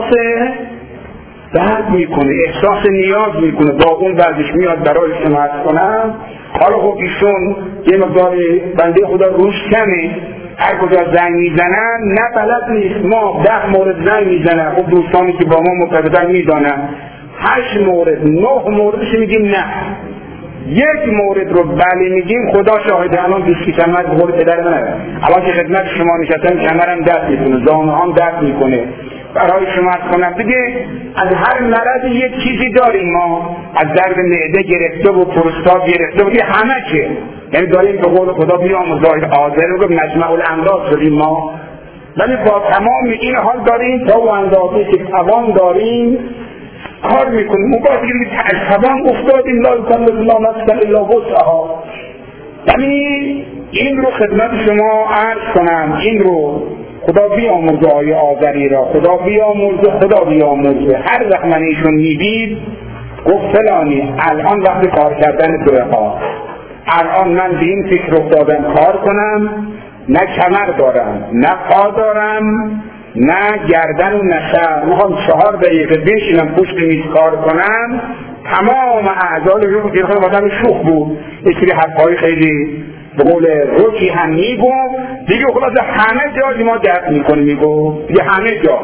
درد میکنه، احساس نیاز میکنه، با اون وضعش میاد برای سماعت کنم. حالا خب ایشون یه مقدار بنده خدا روش کمه، هر کجا زنگ میزنن نه بلد نیست، ما 10 مورد زنگ میزنن، خب دوستانی که با ما مرتبطن میدانن 8 مورد 9 موردش میگیم نه، 1 مورد رو بله میگیم. خدا شاهده الان دوستی کمر به قول پدر من الان که خدمت شما نشستم کمرم درد میکنه، زانوهام درد میکنه، برای شما کنم دیگه از هر مرض یک چیزی داریم ما، از درد معده گرفته و پروستات گرفته و همه چه، یعنی داریم به قول خدا بیاموزای آذر رو مجمع الامراض شدیم ما، ولی با تمام این حال داریم تا و اندازه که توان داریم کار میکنیم. مقابل که از توان افتادیم لا یکلف الله نفسا الا وسعها. یعنی این رو خدمت شما عرض کنم، این رو خدا بیامرزه آیه آذری را، خدا بیامرزه. هر وقت من ایشون میدید گفت فلانی الان وقت کار کردن تو رقا، الان من به این فکر افتادم کار کنم، نه کمر دارم نه پا دارم نه گردن و نه سر، میخوام 4 دقیقه بشینم پشت میز کار کنم، تمام اعضای رو که خودم آدم شوخ بود، یه سری حرفای خیلی به قول روکی هم میگو دیگه، خلاصه همه جا ما درد میکنه میگو دیگه همه جا.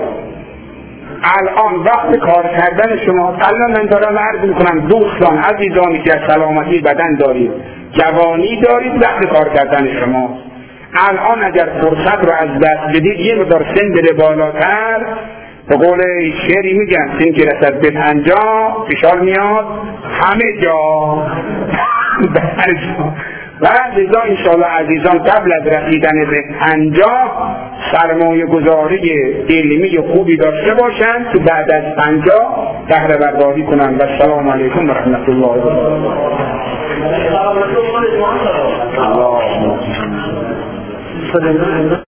الان وقت کار کردن شما، الان من دارم عرض میکنم دوستان عزیزانی که از سلامتی بدن دارید، جوانی دارید، وقت کار کردن شما. الان اگر فرصت رو از دست بدید یه مقدار سن بره بالاتر، به قول شعری میگن سن که رسد به 50 فشار میاد همه جا و لذا انشاءالله عزیزان قبل از رسیدن به 50 سرمایه گذاری علمی خوبی داشته باشند که بعد از 50 بهره برداری کنند. و السلام علیکم و رحمت الله و برکاته.